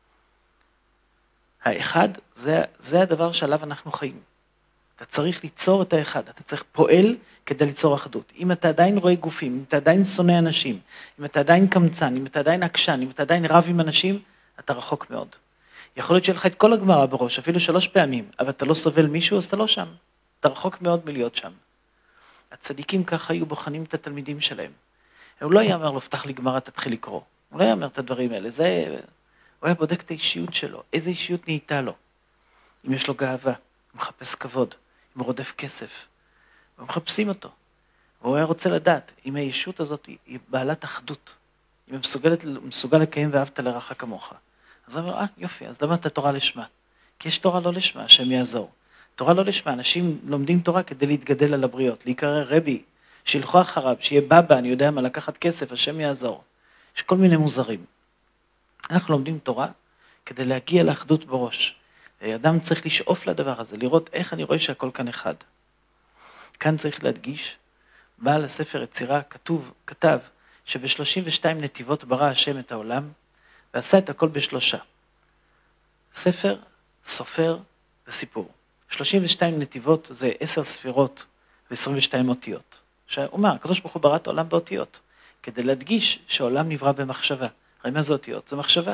האחד זה הדבר שעליו אנחנו חיים. אתה צריך ליצור את האחד, אתה צריך פועל כדי ליצור אחדות. אם אתה עדיין רואה גופים, אם אתה עדיין שונא אנשים, אם אתה עדיין קמצן, אם אתה עדיין עקשן, אם אתה עדיין רב עם אנשים, אתה רחוק מאוד. יכול להיות שיהיה לך את כל הגמרא בראש, אפילו 3 פעמים, אבל אתה לא סובל מישהו, אז אתה לא שם. אתה רחוק מאוד מלהיות שם. הצדיקים ככה היו בוחנים את התלמידים שלהם. הוא לא היה אומר לו, פתח לי גמרא, תתחיל לקרוא. הוא לא היה אומר את הדברים האלה. הוא היה בודק את האישיות שלו, איזה אישיות נהייתה לו. אם יש לו גאווה, הוא מחפש כבוד, אם הוא רודף כסף, ומחפשים אותו. והוא היה רוצה לדעת אם האישיות הזאת היא בעלת אחדות, אם היא מסוגל לקיים ואהבת לרעך כמוך. אז הוא אומר, יופי, אז למדת תורה לשמה. כי יש תורה לא לשמה, השם יעזור. תורה לא לשמה, אנשים לומדים תורה כדי להתגדל על הבריות, להיקרא רבי, שילכו אחריו, שיהיה בבא, אני יודע מה, לקחת כסף, השם יעזור. יש כל מיני מוזרים. אנחנו לומדים תורה כדי להגיע לאחדות בראש. אדם צריך לשאוף לדבר הזה, לראות איך אני רואה שהכל כאן אחד. כאן צריך להדגיש, בעל הספר יצירה כתב שב-32 נתיבות ברא השם את העולם, ועשה את הכל ב3. ספר, סופר וסיפור. 32 נתיבות זה 10 ספירות ו22 אותיות. הוא אומר, הקדוש ברוך הוא ברא את העולם באותיות, כדי להדגיש שהעולם נברא במחשבה. הרי מה זה אותיות? זה מחשבה.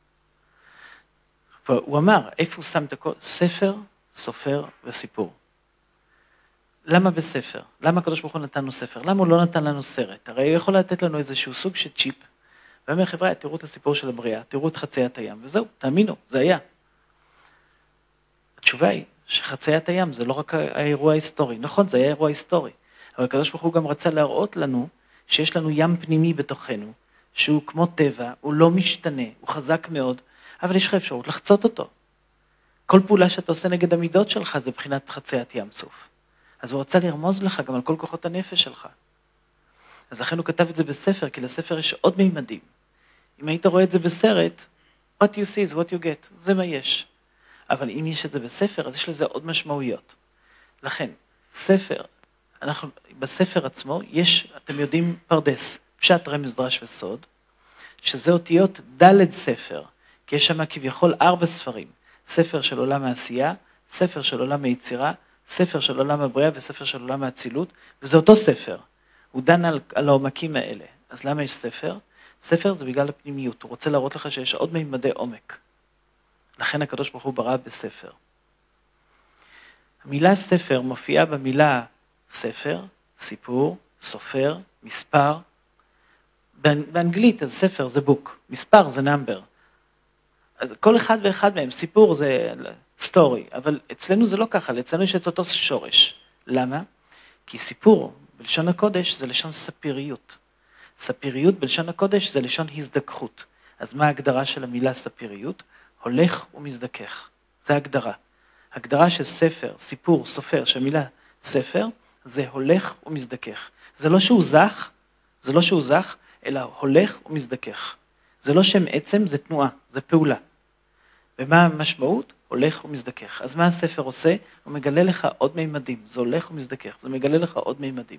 הוא אמר, איפה הוא שם את הכל? ספר, סופר וסיפור. למה בספר? למה הקדוש ברוך הוא נתן לנו ספר? למה הוא לא נתן לנו סרט? הרי הוא יכול לתת לנו איזשהו סוג של צ'יפ, ואומר, חבר'ה, תראו את הסיפור של הבריאה, תראו את חציית הים, וזהו, תאמינו, זה היה. התשובה היא שחציית הים זה לא רק האירוע ההיסטורי. נכון, זה היה אירוע היסטורי, אבל הקדוש ברוך הוא גם רצה להראות לנו שיש לנו ים פנימי בתוכנו, שהוא כמו טבע, הוא לא משתנה, הוא חזק מאוד, אבל יש לך אפשרות לחצות אותו. כל פעולה שאתה עושה נגד המידות שלך זה בחינת חציית ים סוף. אז הוא רצה לרמוז לך גם על כל כוחות הנפש שלך. אז לכן הוא כתב את זה בספר, כי לספר יש עוד מימדים. אם היית רואה את זה בסרט, what you see is what you get, זה מה יש. אבל אם יש את זה בספר, אז יש לזה עוד משמעויות. לכן, ספר, בספר עצמו יש, אתם יודעים, פרדס, פשט, רמז, דרש וסוד, שזה אותיות ד' ספר, כי יש שם כביכול 4 ספרים, ספר של עולם העשייה, ספר של עולם היצירה, ספר של עולם הבריאה וספר של עולם האצילות, וזה אותו ספר, הוא דן על העומקים האלה. אז למה יש ספר? ספר זה בגלל הפנימיות, הוא רוצה להראות לך שיש עוד מימדי עומק. לכן הקדוש ברוך הוא ברא בספר. המילה ספר מופיעה במילה ספר, סיפור, סופר, מספר. באנגלית אז ספר זה בוק, מספר זה נאמבר. אז כל אחד ואחד מהם, סיפור זה סטורי, אבל אצלנו זה לא ככה, אצלנו יש את אותו שורש. למה? כי סיפור בלשון הקודש זה לשון ספיריות. ספיריות בלשון הקודש זה לשון הזדככות. אז מה ההגדרה של המילה ספיריות? הולך ומזדכך. זה ההגדרה. הגדרה של ספר, סיפור, סופר, שהמילה ספר, זה הולך ומזדכך. זה לא שהוא זך, אלא הולך ומזדכך. זה לא שם עצם, זה תנועה, זה פעולה. ומה המשמעות? הולך ומזדכך. אז מה הספר עושה? הוא מגלה לך עוד מימדים. זה הולך ומזדכך, זה מגלה לך עוד מימדים.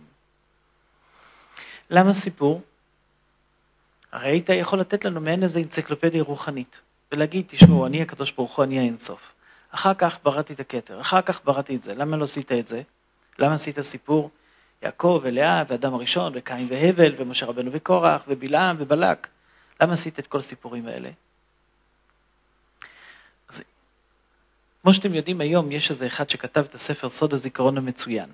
למה סיפור? הרי היית יכול לתת לנו מעין איזה אנציקלופדיה רוחנית, ולהגיד, תשמעו, אני הקדוש ברוך הוא, אני האינסוף. אחר כך בראתי את הכתר, אחר כך בראתי את זה. למה לא עשית את זה? למה עשית סיפור? יעקב ולאה ואדם הראשון וקין והבל ומשה רבנו וקורח ובלעם ובלק. למה עשית את כל הסיפורים האלה? אז, כמו שאתם יודעים היום, יש איזה אחד שכתב את הספר סוד הזיכרון המצוין.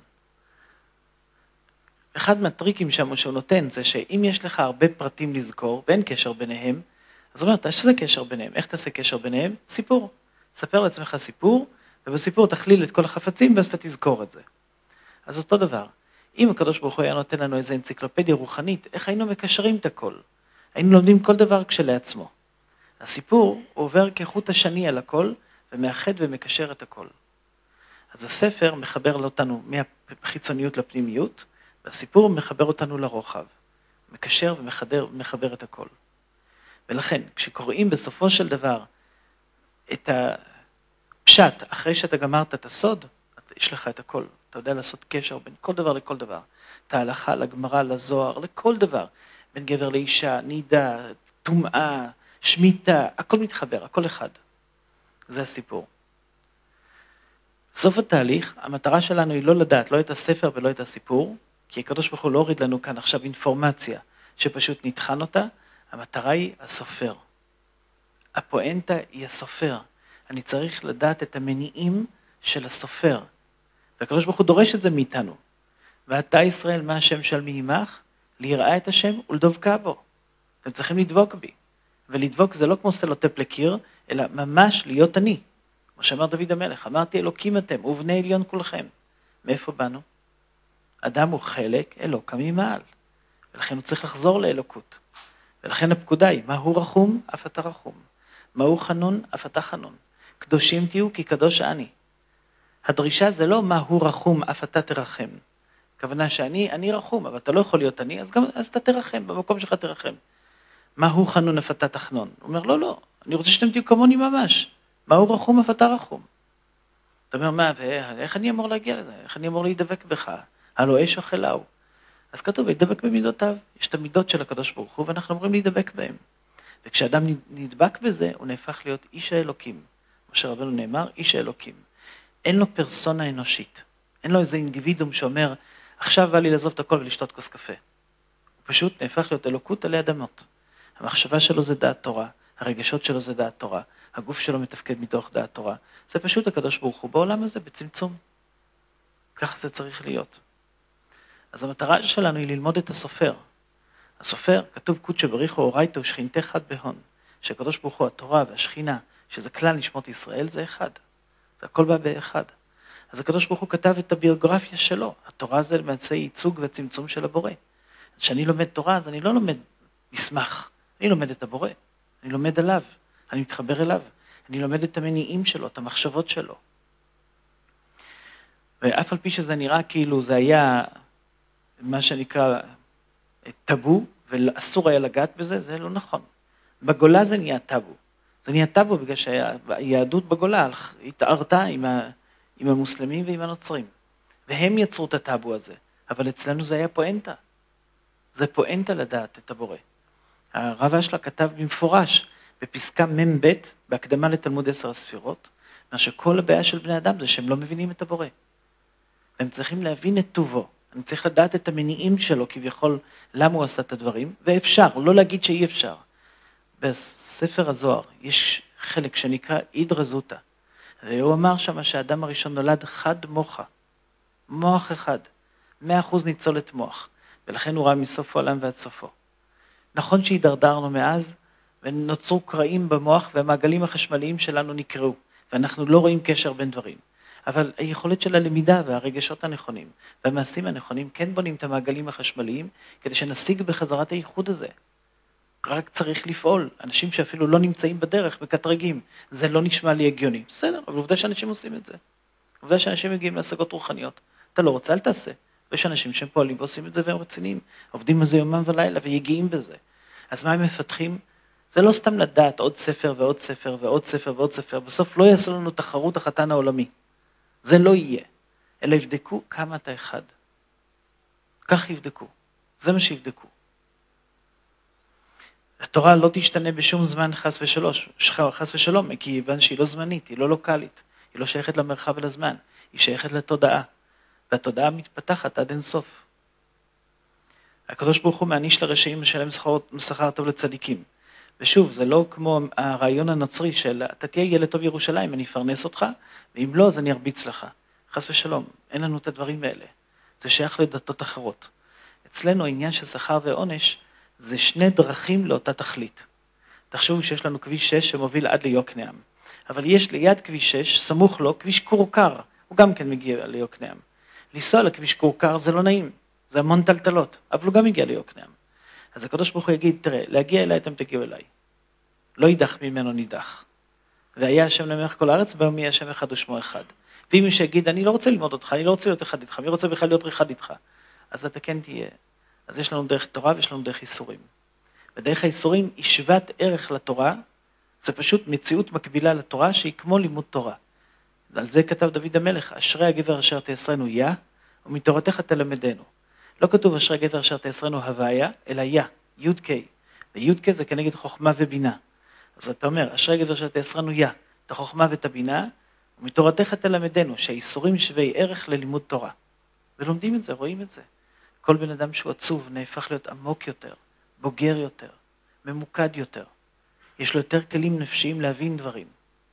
אחד מהטריקים שהוא נותן זה שאם יש לך הרבה פרטים לזכור ואין קשר ביניהם, אז הוא אומר, יש לזה קשר ביניהם. איך תעשה קשר ביניהם? סיפור. ספר לעצמך סיפור, ובסיפור תכליל את כל החפצים, ואז אתה תזכור את זה. אז אותו דבר. אם הקדוש ברוך הוא היה נותן לנו איזו אנציקלופדיה רוחנית, איך היינו מקשרים את הכל? היינו לומדים כל דבר כשלעצמו. הסיפור הוא עובר כחוט השני על הכל, ומאחד ומקשר את הכל. אז הספר מחבר אותנו מהחיצוניות לפנימיות, והסיפור מחבר אותנו לרוחב. מקשר ומחבר את הכל. ולכן, כשקוראים בסופו של דבר את הפשט, אחרי שאתה גמרת את הסוד, יש לך את הכל. אתה יודע לעשות קשר בין כל דבר לכל דבר. את ההלכה, לגמרא, לזוהר, לכל דבר. בין גבר לאישה, נידה, טומאה, שמיטה, הכל מתחבר, הכל אחד. זה הסיפור. סוף התהליך, המטרה שלנו היא לא לדעת, לא את הספר ולא את הסיפור, כי הקדוש ברוך הוא לא הוריד לנו כאן עכשיו אינפורמציה, שפשוט נטחן אותה, המטרה היא הסופר. הפואנטה היא הסופר. אני צריך לדעת את המניעים של הסופר. והקדוש ברוך הוא דורש את זה מאיתנו. ואתה ישראל, מה השם של מי עמך? ליראה את השם ולדבקה בו. אתם צריכים לדבוק בי. ולדבוק זה לא כמו סלוטפ לקיר, אלא ממש להיות אני. כמו שאמר דוד המלך, אמרתי אלוקים אתם, ובני עליון כולכם. מאיפה באנו? אדם הוא חלק אלוקה ממעל. ולכן הוא צריך לחזור לאלוקות. ולכן הפקודה היא, מהו רחום? אף אתה רחום. מהו חנון? אף אתה חנון. קדושים תהיו כי קדוש אני. הדרישה זה לא מהו רחום, אף אתה תרחם. הכוונה שאני רחום, אבל אתה לא יכול להיות אני, אז אתה תרחם, במקום שלך תרחם. מהו חנון, אף אתה תחנון. הוא אומר, לא, אני רוצה שאתם תהיו כמוני ממש. מהו רחום, אף אתה רחום. אתה אומר, מה, ואיך אני אמור להגיע לזה? איך אני אמור להידבק בך? הלא אש אוכלהו. אז כתוב, להידבק במידותיו. יש את המידות של הקדוש ברוך הוא, ואנחנו אמורים להידבק בהם. וכשאדם נדבק בזה, הוא נהפך להיות איש האלוקים. משה רבנו נאמר, איש האלוקים. אין לו פרסונה אנושית. אין לו איזה אינדיבידום שאומר, עכשיו בא לי לעזוב את הכל ולשתות כוס קפה. הוא פשוט נהפך להיות אלוקות עלי אדמות. המחשבה שלו זה דעת תורה, הרגשות שלו זה דעת תורה, הגוף שלו מתפקד מתוך דעת תורה. זה פשוט הקדוש ברוך הוא בעולם הזה בצמצום. ככה זה צריך להיות. אז המטרה שלנו היא ללמוד את הסופר. הסופר, כתוב קודשא בריחו אורייתא ושכינתה חד בהון, שהקדוש ברוך הוא התורה והשכינה, שזה כלל נשמות ישראל, זה אחד. זה הכל בא באחד. אז הקדוש ברוך הוא כתב את הביוגרפיה שלו. התורה זה למעשה ייצוג והצמצום של הבורא. כשאני לומד תורה, אז אני לא לומד מסמך, אני לומד את הבורא, אני לומד עליו, אני מתחבר אליו, אני לומד את המניעים שלו, את המחשבות שלו. ואף על פי שזה נראה כאילו זה היה מה שנקרא טאבו, ואסור היה לגעת בזה, זה לא נכון. בגולה זה נהיה טאבו. זה נהיה טאבו בגלל שהיהדות בגולה התארתה עם המוסלמים ועם הנוצרים. והם יצרו את הטאבו הזה, אבל אצלנו זה היה פואנטה. זה פואנטה לדעת את הבורא. הרב אשלה כתב במפורש בפסקה מ"ב, בהקדמה לתלמוד 10 הספירות, מה שכל הבעיה של בני אדם זה שהם לא מבינים את הבורא. הם צריכים להבין את טובו. אני צריך לדעת את המניעים שלו, כביכול למה הוא עשה את הדברים, ואפשר, לא להגיד שאי אפשר. בספר הזוהר יש חלק שנקרא אידרא זוטא, והוא אמר שם שהאדם הראשון נולד חד מוחה, מוח אחד, 100% ניצולת מוח, ולכן הוא ראה מסוף העולם ועד סופו. נכון שהידרדרנו מאז, ונוצרו קרעים במוח, והמעגלים החשמליים שלנו נקראו, ואנחנו לא רואים קשר בין דברים. אבל היכולת של הלמידה והרגשות הנכונים, והמעשים הנכונים, כן בונים את המעגלים החשמליים, כדי שנשיג בחזרת הייחוד הזה. רק צריך לפעול. אנשים שאפילו לא נמצאים בדרך, מקטרגים. זה לא נשמע לי הגיוני. בסדר, אבל עובדה שאנשים עושים את זה. עובדה שאנשים מגיעים להשגות רוחניות. אתה לא רוצה, אל תעשה. ויש אנשים שהם פועלים ועושים את זה והם רציניים. עובדים על זה יומם ולילה ויגיעים בזה. אז מה הם מפתחים? זה לא סתם לדעת עוד ספר ועוד ספר ועוד ספר ועוד ספר. בסוף לא יעשו לנו תחרות החתן העולמי. זה לא יהיה. אלא יבדקו כמה אתה אחד. כך יבדקו. זה מה שיבדקו. התורה לא תשתנה בשום זמן חס ושלום, כי כיוון שהיא לא זמנית, היא לא לוקלית, היא לא שייכת למרחב ולזמן, היא שייכת לתודעה, והתודעה מתפתחת עד אין סוף. הקדוש ברוך הוא מעניש לרשעים משלם שכר טוב לצדיקים. ושוב, זה לא כמו הרעיון הנוצרי של אתה תהיה ילד טוב ירושלים, אני אפרנס אותך, ואם לא, אז אני ארביץ לך. חס ושלום, אין לנו את הדברים האלה. זה שייך לדתות אחרות. אצלנו העניין של שכר ועונש, זה שני דרכים לאותה תכלית. תחשבו שיש לנו כביש 6 שמוביל עד ליוקנעם. אבל יש ליד כביש 6, סמוך לו, כביש קורקר. הוא גם כן מגיע ליוקנעם. לנסוע לכביש קורקר זה לא נעים. זה המון טלטלות. אבל הוא גם מגיע ליוקנעם. אז הקדוש ברוך הוא יגיד, תראה, להגיע אליי אתם תגיעו אליי. לא יידח ממנו נידח. והיה השם למלך כל הארץ, והיום יהיה השם אחד ושמו אחד. ואם מי שיגיד, אני לא רוצה ללמוד אותך, אני לא רוצה להיות אחד איתך, מי רוצה בכלל להיות אחד איתך? אז אתה כן תהיה. אז יש לנו דרך תורה ויש לנו דרך איסורים. ודרך האיסורים היא שוות ערך לתורה, זה פשוט מציאות מקבילה לתורה שהיא כמו לימוד תורה. על זה כתב דוד המלך, אשרי הגבר אשר תאסרנו יה, ומתורתך תלמדנו. לא כתוב אשרי הגבר אשר תאסרנו הוויה, אלא יה, י' ק'. וי' ק' זה כנגד חוכמה ובינה. אז אתה אומר, אשרי הגבר אשר תאסרנו יה, את החוכמה ואת הבינה, ומתורתך תלמדנו, שהאיסורים שווי ערך ללימוד תורה. ולומדים את זה, רואים את זה. כל בן אדם שהוא עצוב נהפך להיות עמוק יותר, בוגר יותר, ממוקד יותר. יש לו יותר כלים נפשיים להבין דברים.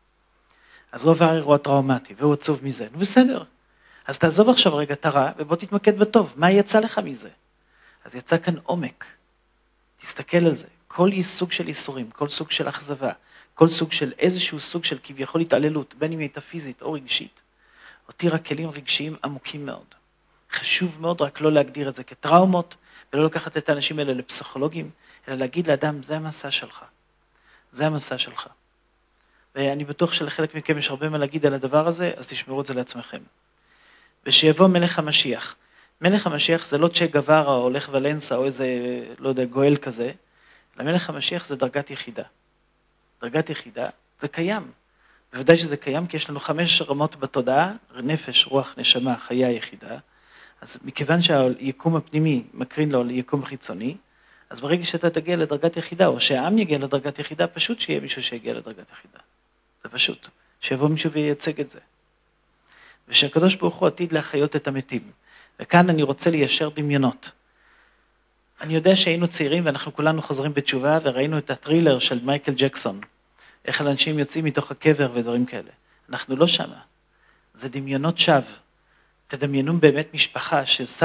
אז הוא עבר אירוע טראומטי והוא עצוב מזה. נו בסדר. אז תעזוב עכשיו רגע את הרע ובוא תתמקד בטוב. מה יצא לך מזה? אז יצא כאן עומק. תסתכל על זה. כל סוג של איסורים, כל סוג של אכזבה, כל סוג של איזשהו סוג של כביכול התעללות, בין אם הייתה פיזית או רגשית, הותירה כלים רגשיים עמוקים מאוד. חשוב מאוד רק לא להגדיר את זה כטראומות, ולא לקחת את האנשים האלה לפסיכולוגים, אלא להגיד לאדם, זה המסע שלך. זה המסע שלך. ואני בטוח שלחלק מכם יש הרבה מה להגיד על הדבר הזה, אז תשמרו את זה לעצמכם. ושיבוא מלך המשיח. מלך המשיח זה לא צ'ה גווארה או הולך ולנסה או איזה, לא יודע, גואל כזה, אלא מלך המשיח זה דרגת יחידה. דרגת יחידה זה קיים. בוודאי שזה קיים כי יש לנו 5 רמות בתודעה, נפש, רוח, נשמה, חיה יחידה. אז מכיוון שהיקום הפנימי מקרין לו ליקום חיצוני, אז ברגע שאתה תגיע לדרגת יחידה, או שהעם יגיע לדרגת יחידה, פשוט שיהיה מישהו שיגיע לדרגת יחידה. זה פשוט. שיבוא מישהו וייצג את זה. ושהקדוש ברוך הוא עתיד להחיות את המתים. וכאן אני רוצה ליישר דמיונות. אני יודע שהיינו צעירים ואנחנו כולנו חוזרים בתשובה, וראינו את הטרילר של מייקל ג'קסון. איך אנשים יוצאים מתוך הקבר ודברים כאלה. אנחנו לא שמה. זה דמיונות שווא. תדמיינו באמת משפחה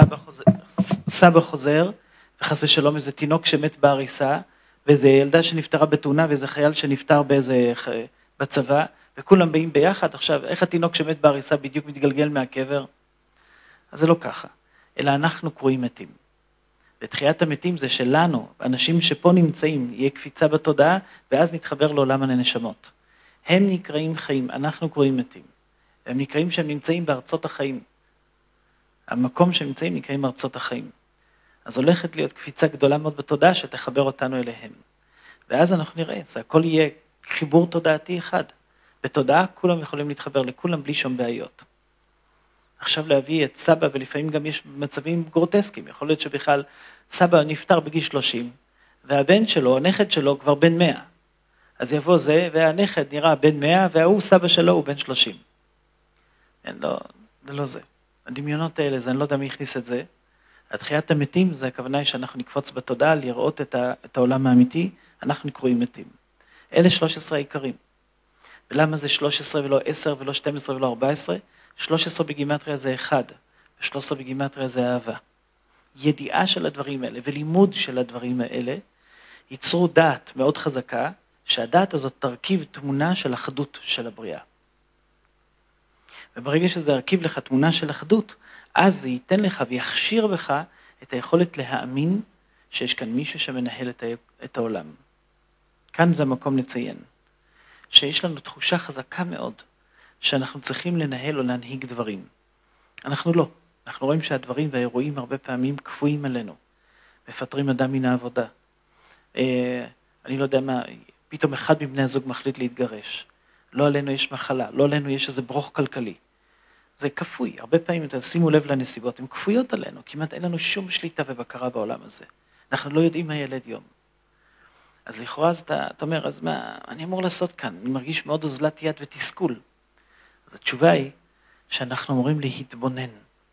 שסבא חוזר, וחס ושלום איזה תינוק שמת בעריסה, ואיזה ילדה שנפטרה בתאונה, ואיזה חייל שנפטר בצבא, וכולם באים ביחד. עכשיו, איך התינוק שמת בהריסה בדיוק מתגלגל מהקבר? אז זה לא ככה, אלא אנחנו קרואים מתים. ותחיית המתים זה שלנו, אנשים שפה נמצאים, יהיה קפיצה בתודעה, ואז נתחבר לעולם הנשמות. הם נקראים חיים, אנחנו קרואים מתים. הם נקראים שהם נמצאים בארצות החיים. המקום שהם נמצאים נקראים ארצות החיים. אז הולכת להיות קפיצה גדולה מאוד בתודעה שתחבר אותנו אליהם. ואז אנחנו נראה, זה הכל יהיה חיבור תודעתי אחד. בתודעה כולם יכולים להתחבר לכולם בלי שום בעיות. עכשיו להביא את סבא, ולפעמים גם יש מצבים גרוטסקיים. יכול להיות שבכלל סבא נפטר בגיל 30, והבן שלו, הנכד שלו כבר בן 100. אז יבוא זה, והנכד נראה בן 100, והוא סבא שלו הוא בן 30. אין, לא, זה לא זה. הדמיונות האלה, זה אני לא יודע מי הכניס את זה. התחיית המתים, זה הכוונה היא שאנחנו נקפוץ בתודעה, לראות את העולם האמיתי, אנחנו נקרואים מתים. אלה 13 העיקרים. ולמה זה 13 ולא 10 ולא 12 ולא 14? 13 בגימטריה זה 1, ו13 בגימטריה זה אהבה. ידיעה של הדברים האלה ולימוד של הדברים האלה, ייצרו דעת מאוד חזקה, שהדעת הזאת תרכיב תמונה של אחדות של הבריאה. וברגע שזה ירכיב לך תמונה של אחדות, אז זה ייתן לך ויכשיר בך את היכולת להאמין שיש כאן מישהו שמנהל את העולם. כאן זה המקום לציין, שיש לנו תחושה חזקה מאוד, שאנחנו צריכים לנהל או להנהיג דברים. אנחנו לא. אנחנו רואים שהדברים והאירועים הרבה פעמים כפויים עלינו. מפטרים אדם מן העבודה. אני לא יודע מה, פתאום אחד מבני הזוג מחליט להתגרש. לא עלינו יש מחלה, לא עלינו יש איזה ברוך כלכלי. זה כפוי. הרבה פעמים, שימו לב לנסיבות, הן כפויות עלינו. כמעט אין לנו שום שליטה ובקרה בעולם הזה. אנחנו לא יודעים מה ילד יום. אז לכאורה אז אתה אומר, אז מה אני אמור לעשות כאן? אני מרגיש מאוד אוזלת יד ותסכול. אז התשובה היא שאנחנו אמורים להתבונן.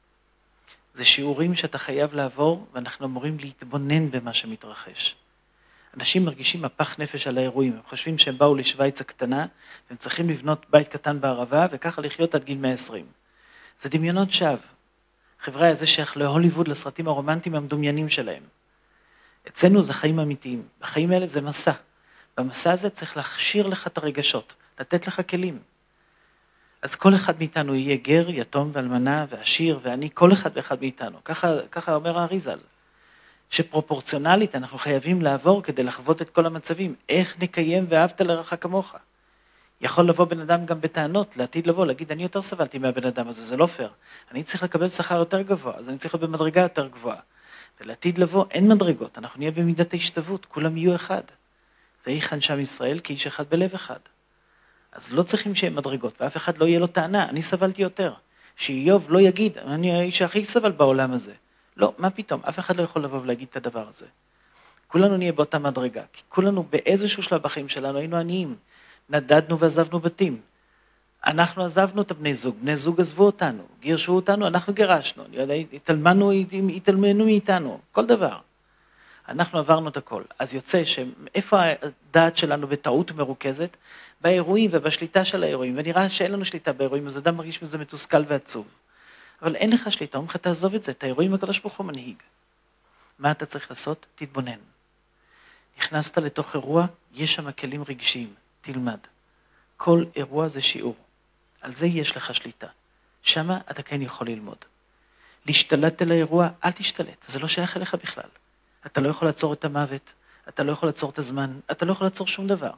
זה שיעורים שאתה חייב לעבור, ואנחנו אמורים להתבונן במה שמתרחש. אנשים מרגישים מפח נפש על האירועים, הם חושבים שהם באו לשוויץ הקטנה, והם צריכים לבנות בית קטן בערבה, וככה לחיות עד גיל 120. זה דמיונות שווא. חבר'ה, זה שייך להוליווד, לסרטים הרומנטיים המדומיינים שלהם. אצלנו זה חיים אמיתיים. החיים האלה זה מסע. במסע הזה צריך להכשיר לך את הרגשות, לתת לך כלים. אז כל אחד מאיתנו יהיה גר, יתום ואלמנה ועשיר ועני, כל אחד ואחד מאיתנו. ככה אומר האריז"ל. שפרופורציונלית אנחנו חייבים לעבור כדי לחוות את כל המצבים. איך נקיים ואהבת לרעך כמוך? יכול לבוא בן אדם גם בטענות, לעתיד לבוא, להגיד, אני יותר סבלתי מהבן אדם הזה, זה לא פייר. אני צריך לקבל שכר יותר גבוה, אז אני צריך להיות במדרגה יותר גבוהה. ולעתיד לבוא אין מדרגות, אנחנו נהיה במידת ההשתוות, כולם יהיו אחד. ויחן שם ישראל כאיש אחד בלב אחד. אז לא צריכים שיהיה מדרגות, ואף אחד לא יהיה לו טענה, אני סבלתי יותר. שאיוב לא יגיד, אני האיש הכי סבל בעולם הזה. לא, מה פתאום, אף אחד לא יכול לבוא ולהגיד את הדבר הזה. כולנו נהיה באותה מדרגה, כי כולנו באיזשהו שלב בחיים שלנו היינו עניים, נדדנו ועזבנו בתים. אנחנו עזבנו את בני זוג עזבו אותנו, גירשו אותנו, אנחנו גירשנו, התעלמנו מאיתנו, כל דבר. אנחנו עברנו את הכל. אז יוצא שאיפה הדעת שלנו בטעות מרוכזת? באירועים ובשליטה של האירועים, ונראה שאין לנו שליטה באירועים, אז אדם מרגיש מזה מתוסכל ועצוב. אבל אין לך שליטה, אומרים לך תעזוב את זה, את האירועים הקדוש ברוך הוא מנהיג. מה אתה צריך לעשות? תתבונן. נכנסת לתוך אירוע, יש שם כלים רגשיים, תלמד. כל אירוע זה שיעור, על זה יש לך שליטה. שמה אתה כן יכול ללמוד. להשתלט על האירוע, אל תשתלט, זה לא שייך אליך בכלל. אתה לא יכול לעצור את המוות, אתה לא יכול לעצור את הזמן, אתה לא יכול לעצור שום דבר.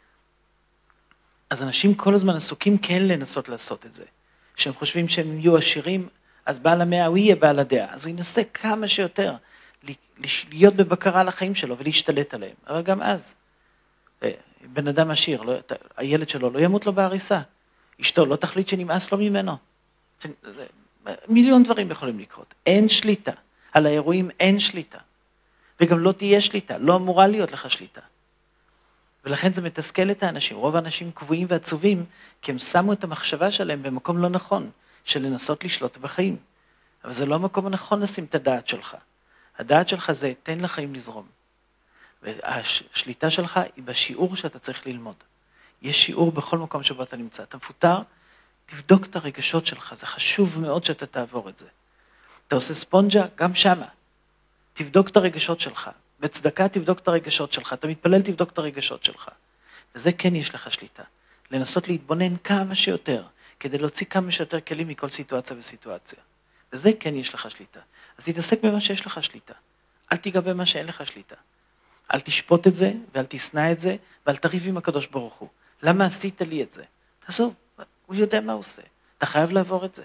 אז אנשים כל הזמן עסוקים כן לנסות לעשות את זה. שהם חושבים שהם יהיו עשירים, אז בעל המאה הוא יהיה בעל הדעה. אז הוא ינסה כמה שיותר להיות בבקרה על החיים שלו ולהשתלט עליהם. אבל גם אז, בן אדם עשיר, הילד שלו לא ימות לו בהריסה. אשתו לא תחליט שנמאס לו ממנו. מיליון דברים יכולים לקרות. אין שליטה. על האירועים אין שליטה. וגם לא תהיה שליטה. לא אמורה להיות לך שליטה. ולכן זה מתסכל את האנשים. רוב האנשים קבועים ועצובים, כי הם שמו את המחשבה שלהם במקום לא נכון, של לנסות לשלוט בחיים. אבל זה לא המקום הנכון לשים את הדעת שלך. הדעת שלך זה, תן לחיים לזרום. והשליטה שלך היא בשיעור שאתה צריך ללמוד. יש שיעור בכל מקום שבו אתה נמצא. אתה מפוטר, תבדוק את הרגשות שלך. זה חשוב מאוד שאתה תעבור את זה. אתה עושה ספונג'ה, גם שמה. תבדוק את הרגשות שלך. בצדקה תבדוק את הרגשות שלך. אתה מתפלל, תבדוק את הרגשות שלך. וזה כן יש לך שליטה. לנסות להתבונן כמה שיותר, כדי להוציא כמה שיותר כלים מכל סיטואציה וסיטואציה. וזה כן יש לך שליטה. אז תתעסק במה שיש לך שליטה. אל תיגע במה שאין לך שליטה. אל תשפוט את זה, ואל תשנא את זה, ואל תריב עם הקדוש ברוך הוא. למה עשית לי את זה? תעזוב, הוא יודע מה הוא עושה. אתה חייב לעבור את זה.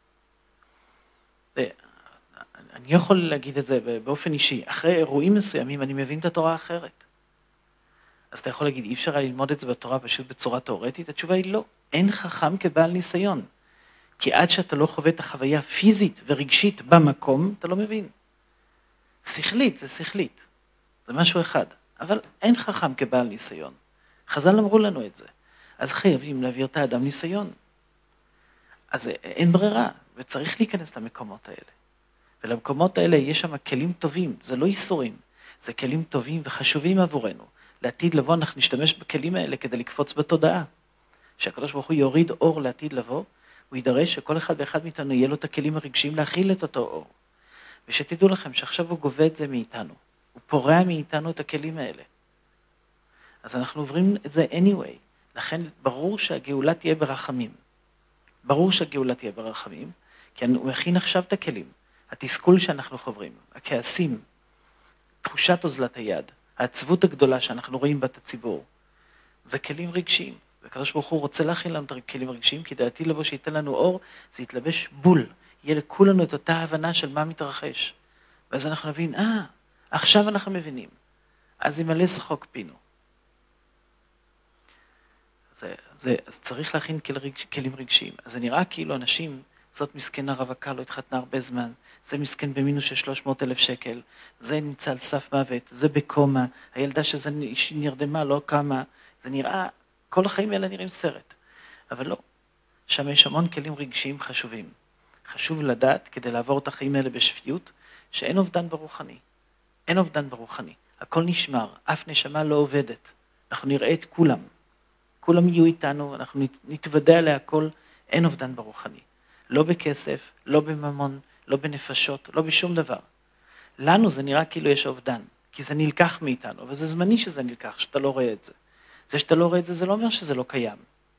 אני יכול להגיד את זה באופן אישי. אחרי אירועים מסוימים אני מבין את התורה אחרת. אז אתה יכול להגיד, אי אפשר ללמוד את זה בתורה פשוט בצורה תיאורטית? התשובה היא לא. אין חכם כבעל ניסיון. כי עד שאתה לא חווה את החוויה פיזית ורגשית במקום, אתה לא מבין. שכלית זה שכלית. זה משהו אחד. אבל אין חכם כבעל ניסיון. חז"ל אמרו לנו את זה. אז חייבים להעביר את האדם ניסיון. אז אין ברירה, וצריך להיכנס למקומות האלה. ולמקומות האלה יש שם כלים טובים, זה לא איסורים, זה כלים טובים וחשובים עבורנו. לעתיד לבוא אנחנו נשתמש בכלים האלה כדי לקפוץ בתודעה. שהקדוש ברוך הוא יוריד אור לעתיד לבוא, הוא יידרש שכל אחד ואחד מאיתנו יהיה לו את הכלים הרגשיים להכיל את אותו אור. ושתדעו לכם שעכשיו הוא גובה את זה מאיתנו, הוא פורע מאיתנו את הכלים האלה. אז אנחנו עוברים את זה anyway, לכן ברור שהגאולה תהיה ברחמים. ברור שהגאולה תהיה ברחמים, כי הוא מכין עכשיו את הכלים. התסכול שאנחנו חוברים, הכעסים, תחושת אוזלת היד, העצבות הגדולה שאנחנו רואים בת הציבור, זה כלים רגשיים. והקדוש ברוך הוא רוצה להכין לנו את הכלים הרגשיים, כי דעתי לבוא שייתן לנו אור, זה יתלבש בול. יהיה לכולנו את אותה הבנה של מה מתרחש. ואז אנחנו נבין, עכשיו אנחנו מבינים. אז ימלא שחוק פינו. אז צריך להכין כלים רגשיים. אז זה נראה כאילו אנשים, זאת מסכנה רווקה, לא התחתנה הרבה זמן, זה מסכן במינוס של 300,000 שקל, זה נמצא על סף מוות, זה בקומה, הילדה שזה נרדמה לא קמה, זה נראה, כל החיים האלה נראים סרט. אבל לא, שם יש המון כלים רגשיים חשובים. חשוב לדעת, כדי לעבור את החיים האלה בשפיות, שאין אובדן ברוחני. אין אובדן ברוחני. הכל נשמר, אף נשמה לא עובדת. אנחנו נראה את כולם. כולם יהיו איתנו, אנחנו נתוודע להכל, אין אובדן ברוחני. לא בכסף, לא בממון, לא בנפשות, לא בשום דבר. לנו זה נראה כאילו יש אובדן, כי זה נלקח מאיתנו, וזה זמני שזה נלקח, שאתה לא רואה את זה. זה שאתה לא רואה את זה, זה לא אומר שזה לא קיים.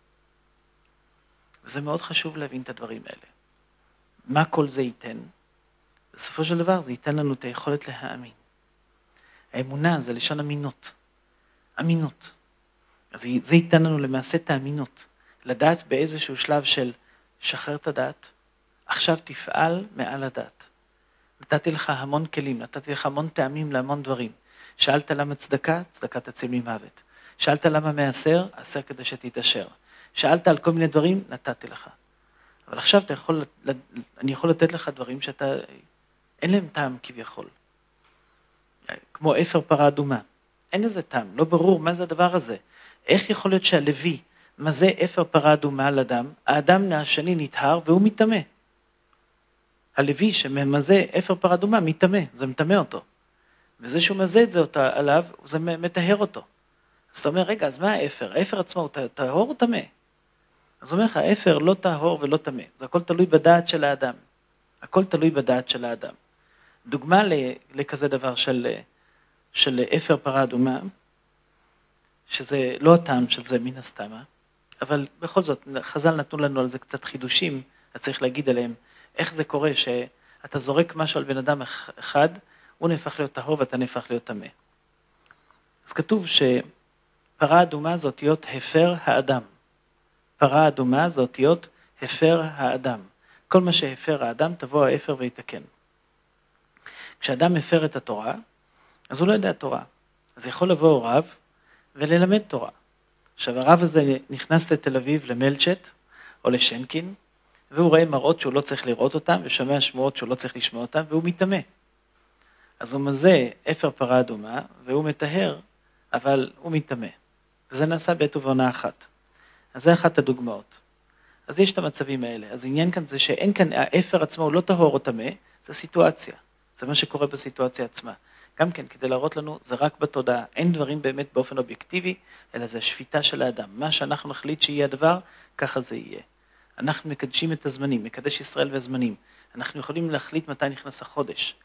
וזה מאוד חשוב להבין את הדברים האלה. מה כל זה ייתן? בסופו של דבר זה ייתן לנו את היכולת להאמין. האמונה זה לשון אמינות. אמינות. אז זה ייתן לנו למעשה את האמינות. לדעת באיזשהו שלב של שחרר את הדעת, עכשיו תפעל מעל הדעת. נתתי לך המון כלים, נתתי לך המון טעמים להמון דברים. שאלת למה צדקה, צדקה תציל ממוות. שאלת למה מעשר, עשר כדי שתתעשר. שאלת על כל מיני דברים, נתתי לך. אבל עכשיו אני יכול לתת לך דברים שאתה, אין להם טעם כביכול. כמו אפר פרה אדומה. אין איזה טעם, לא ברור מה זה הדבר הזה. איך יכול להיות שהלוי מזה אפר פרה אדומה על אדם, האדם השני נטהר והוא מתאמה. הלוי שממזה אפר פרה אדומה מתאמה, זה מתאמה אותו. וזה שהוא מזה את זה עליו, זה מטהר אותו. אז אתה אומר, רגע, אז מה האפר? האפר עצמו הוא טהור או טמא? אז הוא אומר לך, האפר לא טהור ולא טמא. זה הכל תלוי בדעת של האדם. הכל תלוי בדעת של האדם. דוגמה לכזה דבר של אפר פרה אדומה, שזה לא הטעם של זה מן הסתם, אבל בכל זאת, חז"ל נתנו לנו על זה קצת חידושים, אז צריך להגיד עליהם, איך זה קורה שאתה זורק משהו על בן אדם אחד, הוא נהפך להיות טהור ואתה נהפך להיות טמא. אז כתוב שפרה אדומה זה אותיות הפר האדם. פרה אדומה זה אותיות הפר האדם. כל מה שהפר האדם תבוא האפר ויתקן. כשאדם הפר את התורה, אז הוא לא יודע תורה. אז יכול לבוא רב וללמד תורה. עכשיו הרב הזה נכנס לתל אביב למלצ'ט או לשנקין, והוא רואה מראות שהוא לא צריך לראות אותם, ושומע שמועות שהוא לא צריך לשמוע אותם, והוא מתאמה. אז הוא מזה אפר פרה אדומה, והוא מטהר, אבל הוא מתאמה. וזה נעשה בעת ובעונה אחת. אז זה אחת הדוגמאות. אז יש את המצבים האלה. אז העניין כאן זה שאין כאן, האפר עצמו הוא לא טהור או טמא, זה סיטואציה. זה מה שקורה בסיטואציה עצמה. גם כן, כדי להראות לנו, זה רק בתודעה. אין דברים באמת באופן אובייקטיבי, אלא זה השפיטה של האדם. מה שאנחנו נחליט שיהיה הדבר, ככה זה יהיה. אנחנו מקדשים את הזמנים, מקדש ישראל והזמנים. אנחנו יכולים להחליט מתי נכנס החודש.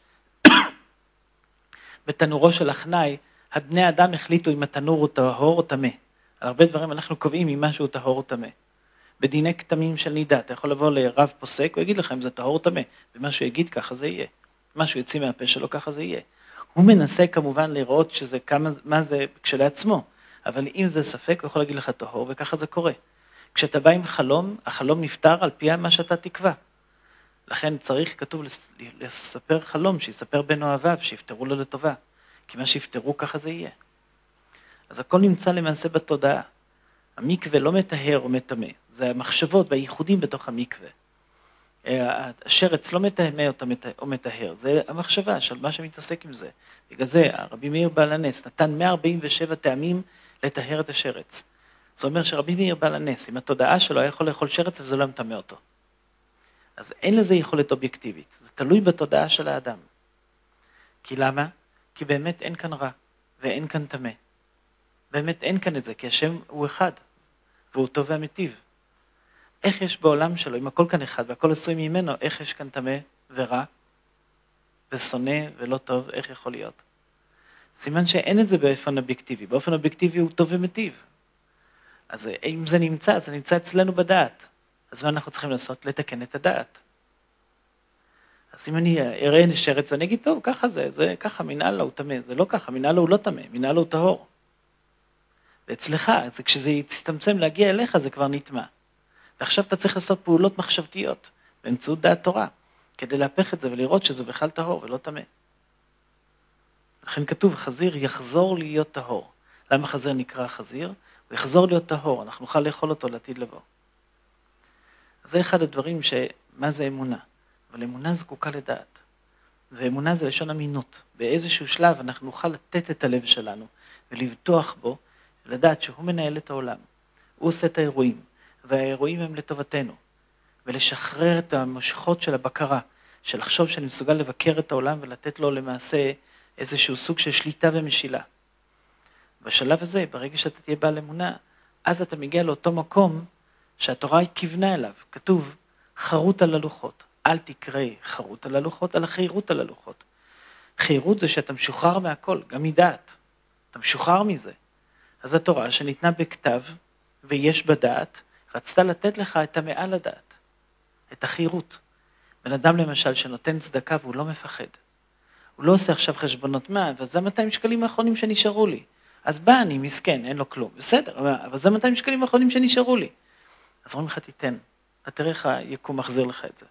בתנורו של החנאי, הבני אדם החליטו אם התנור הוא טהור או טמא. על הרבה דברים אנחנו קובעים אם משהו טהור או טמא. בדיני כתמים של נידה, אתה יכול לבוא לרב פוסק, הוא יגיד לך אם זה טהור או טמא, ומה שהוא יגיד ככה זה יהיה. מה שהוא יצא מהפה שלו ככה זה יהיה. הוא מנסה כמובן לראות שזה מה זה כשלעצמו, אבל אם זה ספק, הוא יכול להגיד לך טהור, וככה זה קורה. כשאתה בא עם חלום, החלום נפטר על פי מה שאתה תקווה. לכן צריך, כתוב, לספר חלום, שיספר בין אוהביו, שיפטרו לו לטובה. כי מה שיפטרו ככה זה יהיה. אז הכל נמצא למעשה בתודעה. המקווה לא מטהר או מטמא, זה המחשבות והייחודים בתוך המקווה. השרץ לא מטמא או מטהר, זה המחשבה של מה שמתעסק עם זה. בגלל זה רבי מאיר בעל הנס נתן 147 טעמים לטהר את השרץ. זאת אומרת שרבי מאיר בעל הנס, עם התודעה שלו היה יכול לאכול שרץ וזה לא מטמא אותו. אז אין לזה יכולת אובייקטיבית, זה תלוי בתודעה של האדם. כי למה? כי באמת אין כאן רע ואין כאן טמא. באמת אין כאן את זה, כי השם הוא אחד, והוא טוב והמיטיב. איך יש בעולם שלו, אם הכל כאן אחד והכל עשוי ממנו, איך יש כאן טמא ורע ושונא ולא טוב, איך יכול להיות? סימן שאין את זה באופן אובייקטיבי, באופן אובייקטיבי הוא טוב ומיטיב. אז אם זה נמצא, זה נמצא אצלנו בדעת. אז מה אנחנו צריכים לעשות? לתקן את הדעת. אז אם אני אראה נשרץ, אני אגיד, טוב, ככה זה ככה, מנהלה הוא טמא, זה לא ככה, מנהלה הוא לא טמא, מנהלה הוא טהור. ואצלך, כשזה יצטמצם להגיע אליך, זה כבר נטמע. ועכשיו אתה צריך לעשות פעולות מחשבתיות, באמצעות דעת תורה, כדי להפך את זה ולראות שזה בכלל טהור ולא טמא. לכן כתוב, חזיר יחזור להיות טהור. למה חזיר נקרא חזיר? הוא יחזור להיות טהור, אנחנו נוכל לאכול אותו לעתיד לבוא. זה אחד הדברים מה זה אמונה? אבל אמונה זקוקה לדעת. ואמונה זה לשון אמינות. באיזשהו שלב אנחנו נוכל לתת את הלב שלנו ולבטוח בו, לדעת שהוא מנהל את העולם. הוא עושה את האירועים, והאירועים הם לטובתנו. ולשחרר את המושכות של הבקרה, של לחשוב שאני מסוגל לבקר את העולם ולתת לו למעשה איזשהו סוג של שליטה ומשילה. בשלב הזה, ברגע שאתה תהיה בעל אמונה, אז אתה מגיע לאותו מקום שהתורה כיוונה אליו. כתוב חרוט על הלוחות. אל תקרא חרוט על הלוחות, אלא חירות על הלוחות. חירות זה שאתה משוחרר מהכל, גם מדעת. אתה משוחרר מזה. אז התורה שניתנה בכתב ויש בדעת, רצתה לתת לך את המעל הדעת, את החירות. בן אדם למשל שנותן צדקה והוא לא מפחד. הוא לא עושה עכשיו חשבונות מה, וזה 200 שקלים האחרונים שנשארו לי. אז בא אני מסכן, אין לו כלום. בסדר, אבל זה 200 שקלים האחרונים שנשארו לי. אז אומרים לך תיתן, אתה תראה איך היקום מחזיר לך את זה.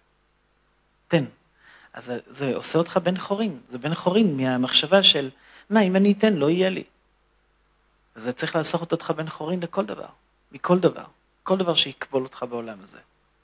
תן. אז זה עושה אותך בן חורין, זה בן חורין מהמחשבה של, מה אם אני אתן לא יהיה לי. וזה צריך לעשות אותך בן חורין לכל דבר, מכל דבר, כל דבר שיקבול אותך בעולם הזה.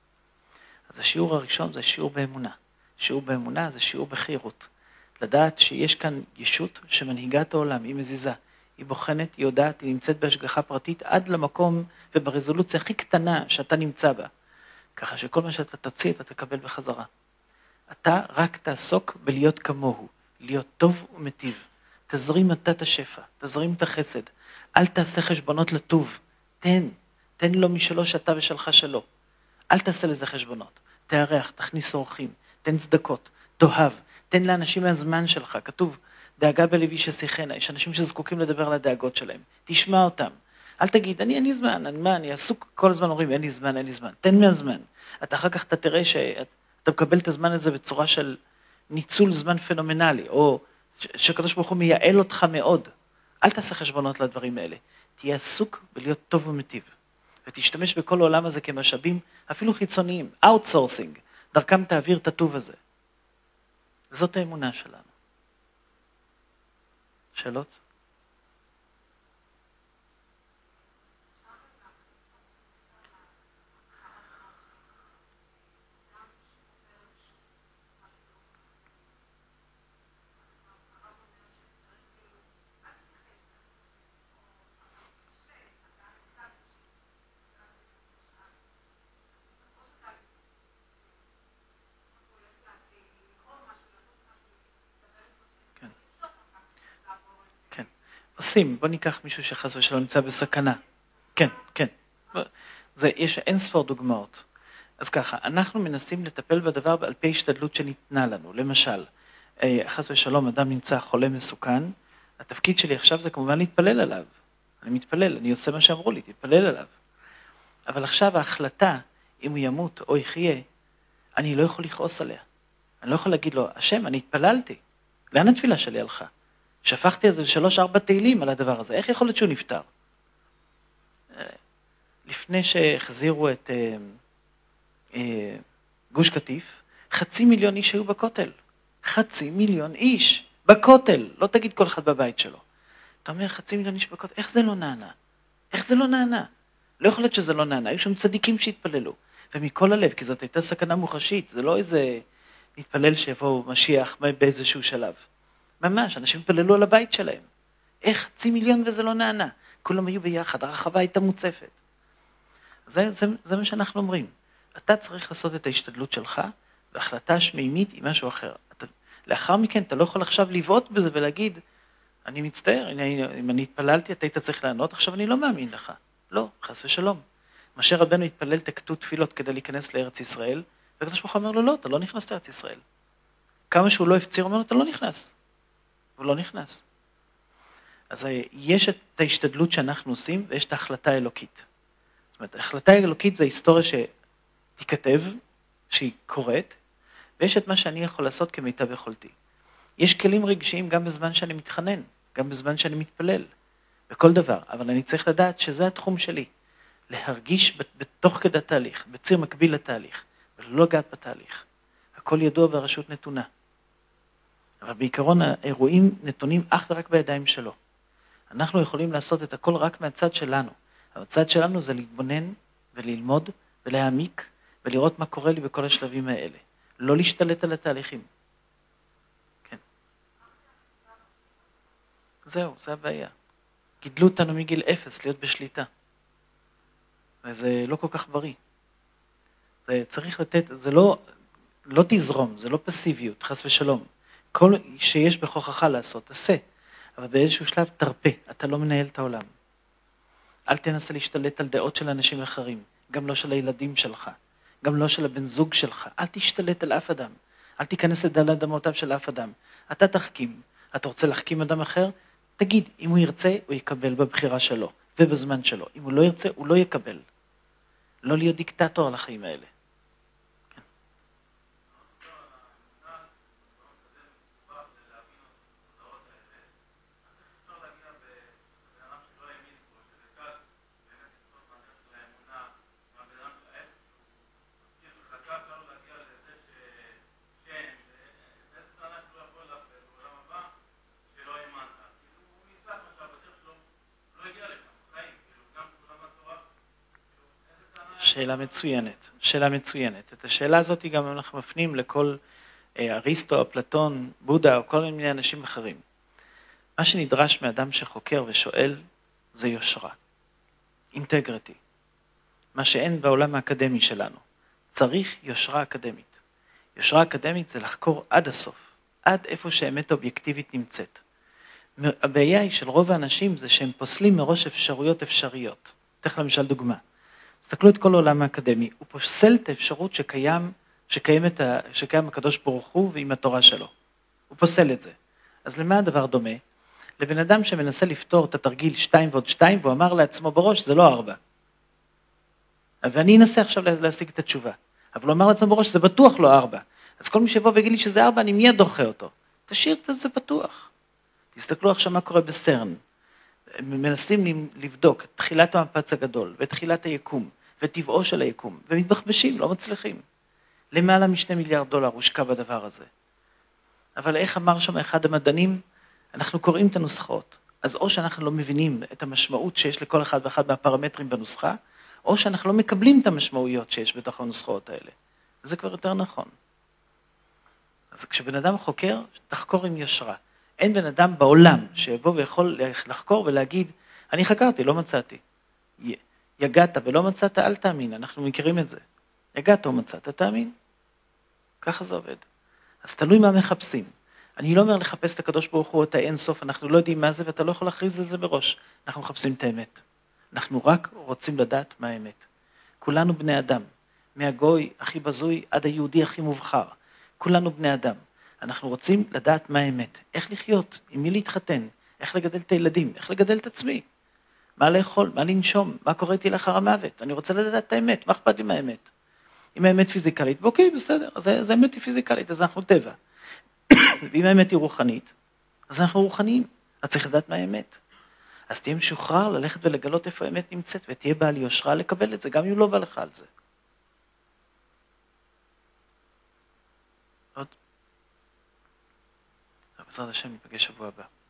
אז השיעור הראשון זה שיעור באמונה. שיעור באמונה זה שיעור בחירות. לדעת שיש כאן ישות שמנהיגה את העולם, היא מזיזה, היא בוחנת, היא יודעת, היא נמצאת בהשגחה פרטית עד למקום וברזולוציה הכי קטנה שאתה נמצא בה. ככה שכל מה שאתה תוציא אתה תקבל בחזרה. אתה רק תעסוק בלהיות כמוהו, להיות טוב ומטיב. תזרים אתה את השפע, תזרים את החסד. אל תעשה חשבונות לטוב. תן לו משלו שאתה ושלך שלו. אל תעשה לזה חשבונות. תארח, תכניס אורחים, תן צדקות, תאהב, תן לאנשים מהזמן שלך. כתוב, דאגה בלבי ששיחנה, יש אנשים שזקוקים לדבר על הדאגות שלהם. תשמע אותם. אל תגיד, אין לי זמן, אני עסוק, כל הזמן אומרים, אין לי זמן. תן מהזמן. אתה אחר כך אתה תראה שאתה מקבל את הזמן הזה בצורה של ניצול זמן פנומנלי, או שקדוש ברוך הוא מייעל אותך מאוד. אל תעשה חשבונות לדברים האלה. תהיה עסוק בלהיות טוב ומטיב. ותשתמש בכל העולם הזה כמשאבים, אפילו חיצוניים, outsourcing, דרכם תעביר את הטוב הזה. זאת האמונה שלנו. שאלות? עושים, בוא ניקח מישהו שחס ושלום נמצא בסכנה. כן. יש אין ספור דוגמאות. אז ככה, אנחנו מנסים לטפל בדבר על פי השתדלות שניתנה לנו. למשל, חס ושלום אדם נמצא חולה מסוכן, התפקיד שלי עכשיו זה כמובן להתפלל עליו. אני מתפלל, אני עושה מה שאמרו לי, תתפלל עליו. אבל עכשיו ההחלטה, אם הוא ימות או יחיה, אני לא יכול לכעוס עליה. אני לא יכול להגיד לו, השם, אני התפללתי. לאן התפילה שלי הלכה? שפכתי איזה 3-4 תהילים על הדבר הזה. איך יכול להיות שהוא נפטר? לפני שהחזירו את גוש קטיף, 500,000 איש היו בכותל. 500,000 איש בכותל. לא תגיד כל אחד בבית שלו. אתה אומר 500,000 איש בכותל, איך זה לא נענה? איך זה לא נענה? לא יכול להיות שזה לא נענה. היו שם צדיקים שהתפללו. ומכל הלב, כי זאת הייתה סכנה מוחשית. זה לא איזה מתפלל שיבוא משיח באיזשהו שלב. ממש, אנשים התפללו על הבית שלהם. איך 500,000 וזה לא נענה? כולם היו ביחד, הרחבה הייתה מוצפת. זה מה שאנחנו אומרים. אתה צריך לעשות את ההשתדלות שלך, והחלטה שמימית היא משהו אחר. לאחר מכן אתה לא יכול עכשיו לבעוט בזה ולהגיד, אני מצטער, אם אני התפללתי, אתה היית צריך לענות, עכשיו אני לא מאמין לך. לא, חס ושלום. משה רבנו התפלל תקטו תפילות כדי להיכנס לארץ ישראל, והקדוש ברוך הוא אומר לו, לא, אתה לא נכנס לארץ ישראל. כמה שהוא לא הפציר, הוא אומר לו, אתה לא נכנס. הוא לא נכנס. אז יש את ההשתדלות שאנחנו עושים, ויש את ההחלטה האלוקית. זאת אומרת, ההחלטה האלוקית זה היסטוריה שתיכתב, שהיא קורית, ויש את מה שאני יכול לעשות כמיטב יכולתי. יש כלים רגשיים גם בזמן שאני מתחנן, גם בזמן שאני מתפלל, בכל דבר, אבל אני צריך לדעת שזה התחום שלי, להרגיש בתוך כדי תהליך, בציר מקביל לתהליך, ולא לגעת בתהליך. הכל ידוע והרשות נתונה. אבל בעיקרון האירועים נתונים אך ורק בידיים שלו. אנחנו יכולים לעשות את הכל רק מהצד שלנו. הצד שלנו זה להתבונן וללמוד ולהעמיק ולראות מה קורה לי בכל השלבים האלה. לא להשתלט על התהליכים. כן. זהו, זה הבעיה. גידלו אותנו מגיל 0 להיות בשליטה. וזה לא כל כך בריא. זה צריך לתת, זה לא תזרום, זה לא פסיביות, חס ושלום. כל שיש בכוחך לעשות, תעשה. אבל באיזשהו שלב תרפה, אתה לא מנהל את העולם. אל תנסה להשתלט על דעות של אנשים אחרים, גם לא של הילדים שלך, גם לא של הבן זוג שלך. אל תשתלט על אף אדם, אל תיכנס לדלת אמותיו של אף אדם. אתה תחכים, אתה רוצה להחכים אדם אחר? תגיד, אם הוא ירצה, הוא יקבל בבחירה שלו ובזמן שלו. אם הוא לא ירצה, הוא לא יקבל. לא להיות דיקטטור על החיים האלה. שאלה מצוינת. את השאלה הזאת גם אנחנו מפנים לכל אריסטו, אפלטון, בודה או כל מיני אנשים אחרים. מה שנדרש מאדם שחוקר ושואל זה יושרה, אינטגריטי. מה שאין בעולם האקדמי שלנו. צריך יושרה אקדמית. יושרה אקדמית זה לחקור עד הסוף, עד איפה שהאמת האובייקטיבית נמצאת. הבעיה היא של רוב האנשים זה שהם פוסלים מראש אפשרויות אפשריות. תכף למשל דוגמה. תסתכלו את כל העולם האקדמי, הוא פוסל את האפשרות שקיים הקדוש ברוך הוא ועם התורה שלו. הוא פוסל את זה. אז למה הדבר דומה? לבן אדם שמנסה לפתור את התרגיל 2 ועוד 2, והוא אמר לעצמו בראש, זה לא 4. ואני אנסה עכשיו להשיג את התשובה. אבל הוא אמר לעצמו בראש, זה בטוח לא 4. אז כל מי שיבוא ויגיד לי שזה 4, אני מיד דוחה אותו. תשאיר את זה בטוח. תסתכלו עכשיו מה קורה בסרן. מנסים לבדוק את תחילת המפץ הגדול, ואת תחילת היקום, וטבעו של היקום, ומתבחבשים, לא מצליחים. למעלה $2 מיליארד הושקע בדבר הזה. אבל איך אמר שם אחד המדענים? אנחנו קוראים את הנוסחאות. אז או שאנחנו לא מבינים את המשמעות שיש לכל אחד ואחד מהפרמטרים בנוסחה, או שאנחנו לא מקבלים את המשמעויות שיש בתוך הנוסחאות האלה. וזה כבר יותר נכון. אז כשבן אדם חוקר, תחקור עם יושרה. אין בן אדם בעולם שיבוא ויכול לחקור ולהגיד, אני חקרתי, לא מצאתי. יגעת ולא מצאת, אל תאמין, אנחנו מכירים את זה. יגעת או מצאת, תאמין. ככה זה עובד. אז תלוי מה מחפשים. אני לא אומר לחפש את הקדוש ברוך הוא, את האין סוף, אנחנו לא יודעים מה זה, ואתה לא יכול להכריז את זה בראש. אנחנו מחפשים את האמת. אנחנו רק רוצים לדעת מה האמת. כולנו בני אדם, מהגוי הכי בזוי עד היהודי הכי מובחר. כולנו בני אדם. אנחנו רוצים לדעת מה האמת, איך לחיות, עם מי להתחתן, איך לגדל את הילדים, איך לגדל את עצמי. מה לאכול, מה לנשום, מה קורה איתי לאחר המוות, אני רוצה לדעת את האמת, מה אכפת לי מהאמת? אם האמת פיזיקלית, אוקיי, בסדר, אז האמת היא פיזיקלית, אז אנחנו טבע. ואם האמת היא רוחנית, אז אנחנו רוחניים, אז צריך לדעת מה האמת. אז תהיה משוחרר ללכת ולגלות איפה האמת נמצאת, ותהיה בעל יושרה לקבל את זה, גם אם לא בא לך על זה. עוד? בעזרת השם, ניפגש שבוע הבא.